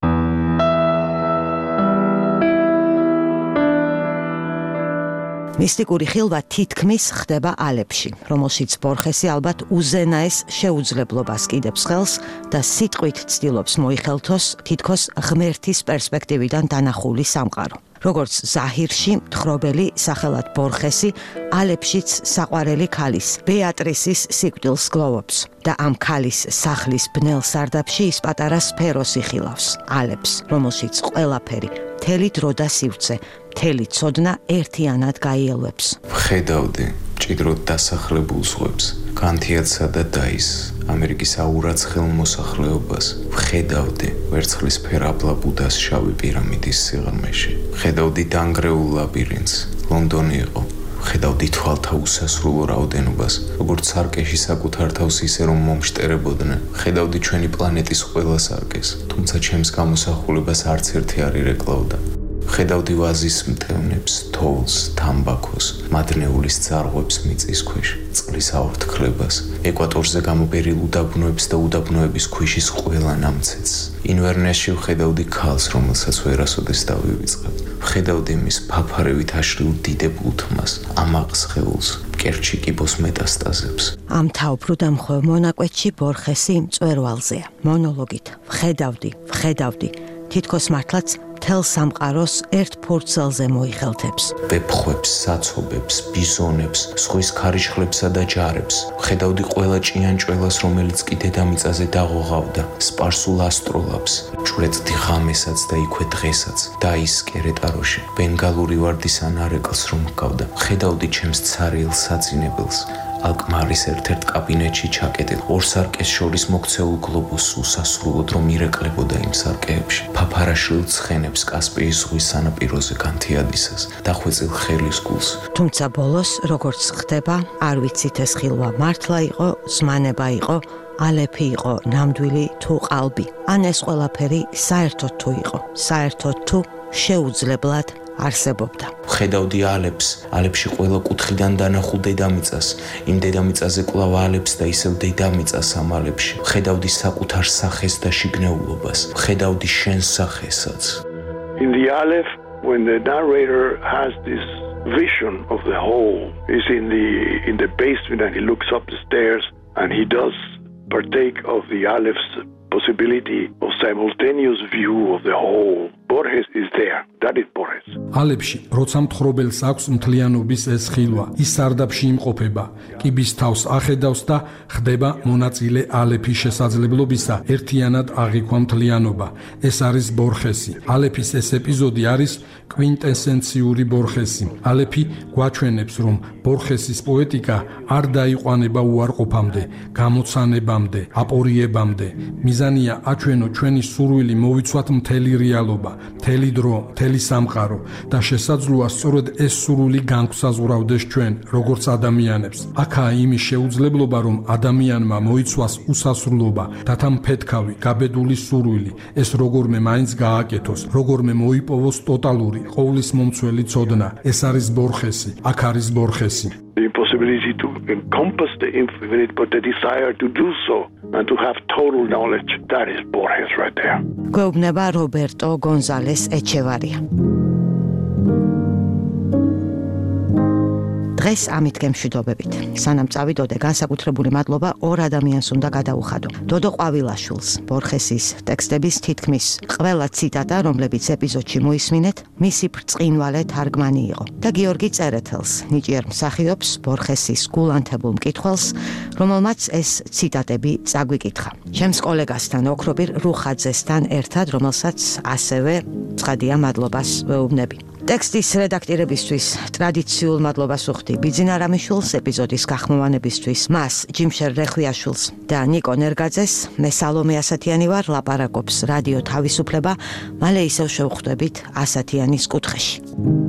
მისტიკური ხილვა თითქმის ხდება ალეფში, რომელშიც ბორხესი ალბათ უზენაეს შეუძლებლობას კიდებს ხელს და სიტყვით ცდილობს მოიხელთოს თითქოს ღმერთის პერსპექტივიდან დანახული სამყარო. როგორც ზაჰირში მთხრობელი სახელად ბორხესი ალეფშიც საყვარელი ქალის ბეატრისის სიკვდილს გლოვობს და ამ ქალის სახლის ბნელ სარდაფში ის პატარა სფეროს იხილავს, ალეფს, რომელშიც ყველაფერი, მთელი დრო და სივრცე, მთელი ცოდნა ერთიანად გაიელვებს. ვხედავდი მჭიდროდ დასახლებულ ზღვებს, განთიადსა და დაის, ამერიკის აურაც ხელმოსახლეობას, ვხედავდი ვერცხლის ფერაბლა ბუდას შავი პირამიდის სიღრმეში, ვხედავდი დანგრეულ ლაბირინთს, ლონდონი იყო, ვხედავდი თვალთა უსასრულო რაოდენობას, როგორც სარკეში საკუთარ თავს ისე რომ მომშტერებოდნენ, ვხედავდი ჩვენი პლანეტის ყველა სარკეს, თუმცა ჩემს გამოსახულებას არც ერთი არ ირეკლავდა. ვხედავდი ვაზის მტევნებს, თოვლს, თამბაქოს, მადნეულის ძარღვებს მიწის ქვეშ, წყლის აორთქლებას, ეკვატორზე გამობერილ უდაბნოებს და უდაბნოების ქვიშის ყველა ნამცეთს. ინვერნესში ვხედავდი ქალს, რომელსაც ვერასოდეს დავივიწყებ. ვხედავდი მის ფაფარევით აშლილ დიდებულ თმას, ამაყ სხეულს, მკერდში კიბოს მეტასტაზებს. ამ თავბრუ დამხვევ მონაკვეთში ბორხესი მწვერვალზეა. მონოლოგით ვხედავდი, ვხედავდი, თითქოს მართლაც მთელ სამყაროს ერთ ფურცელზე მოიხელთებს. ვეფხვებს, საცობებს, ბიზონებს, ზღვის ქარიშხლებსა და ჯარებს. ვხედავდი ყველა ჭიანჭველას, რომელიც კი დედამიწაზე დაღოღავდა, სპარსულ ასტროლაბს, ჭვრეტდი ღამესაც და იქვე დღესაც, და ის კერეტაროში, ბენგალური ვარდის ანარეკლს რომ ჰგავდა. ვხედავდი ჩემს ცარიელ საძინებელს, ალკმარის ერთ-ერთ კაბინეტში ჩაკეტილ ორ სარკეს შორის მოქცეულ გლობუსს უსასრულოდ რომ ირეკლებოდა იმ სარკეებში, ფაფარაშლილ ცხენებს კასპიის ზღვის სანაპიროზე განთიადისას, დახვეწილ ხელის გულს. თუმცა ბოლოს, როგორც ხდება, არ ვიცით ეს ხილვა მართლა იყო, ზმანება იყო, ალეფი იყო, ნამდვილი თუ ყალბი. ან ეს ყველაფერი საერთოდ თუ იყო, საერთოდ თუ შეუძლებლად არსებობდა. ვხედავდი ალეფს, ალეფში ყველა კუთხიდან დანახულ დედამიწას, იმ დედამიწაზე კვლავ ალეფს და ისევ დედამიწას ამ ალეფში. ვხედავდი საკუთარ სახეს და შიგნეულობას, ვხედავდი შენ სახესაც. In the Aleph, when the narrator has this vision of the whole, is in the in the basement and he looks up the stairs and he does partake of the Aleph's possibility of simultaneous view of the whole. Borges is there. That is Borges. ალეფში, როცა მთხრობელს აქვს მთლიანობის ეს ხილვა, ის სარდაფში იმყოფება, კიბის თავს ახედავს და ხდება მონაწილე ალეფის შესაძლებლობისა ერთიანად აღიქვა მთლიანობა. ეს არის ბორხესი. ალეფის ეს ეპიზოდი არის კვინტესენციური ბორხესი. ალეფი გვაჩვენებს, რომ ბორხესის პოეტიკა არ დაიყვანება უარყოფამდე, გამოცანებამდე, აპორიებამდე. მიზანია აჩვენო ჩვენი სურვილი მოვიცვათ მთელი რეალობა, მთელი დრო, მთელი სამყარო და შესაძლოა სწორედ ეს სურვილი განგვსაზღვრავდეს ჩვენ, როგორც ადამიანებს. აქაა იმის შეუძლებლობა, რომ ადამიანმა მოიცვას უსასრულობა, დათა მფეთქავი, გაბედული სურვილი, ეს როგორმე მაინც გააკეთოს, როგორმე მოიპოვოს ტოტალური, ყოვლის მომცველი ცოდნა. ეს არის ბორხესი, აქ არის ბორხესი. The impossibility to encompass the infinite, but the desire to do so and to have total knowledge. That is Borges right there. გვეუბნება რობერტო გონზალეს ეჩევარია. დღეს ამით გემშვიდობებით. სანამ წავიდოდე, განსაკუთრებული მადლობა ორ ადამიანს უნდა გადაუხადო. დოდო ყვავილაშვილს, ბორხესის ტექსტების თითქმის ყველა ციტატა, რომლებიც ეპიზოდში მოისმინეთ, მისი ბრწყინვალე თარგმანი იყო. და გიორგი წერეთელს, ნიჭიერ მსახიობს, ბორხესის გულანთებულ მკითხველს, რომელმაც ეს ციტატები წაგვიკითხა. ჩემს კოლეგასთან ოქრობირ რუხაძესთან ერთად, რომელსაც ასევე ცხადია მადლობას ვეუბნები. ტექსტის რედაქტირებისთვის ტრადიციულ მადლობას ვუხდი ბიძინა რამიშვილს, ეპიზოდის გახმოვანებისთვის მას, ჯიმშერ რეხვიაშვილს და ნიკო ნერგაძეს. მე სალომე ასათიანი ვარ, ლაპარაკობს რადიო თავისუფლება. მალე ისევ შევხვდებით ასათიანის კუთხეში.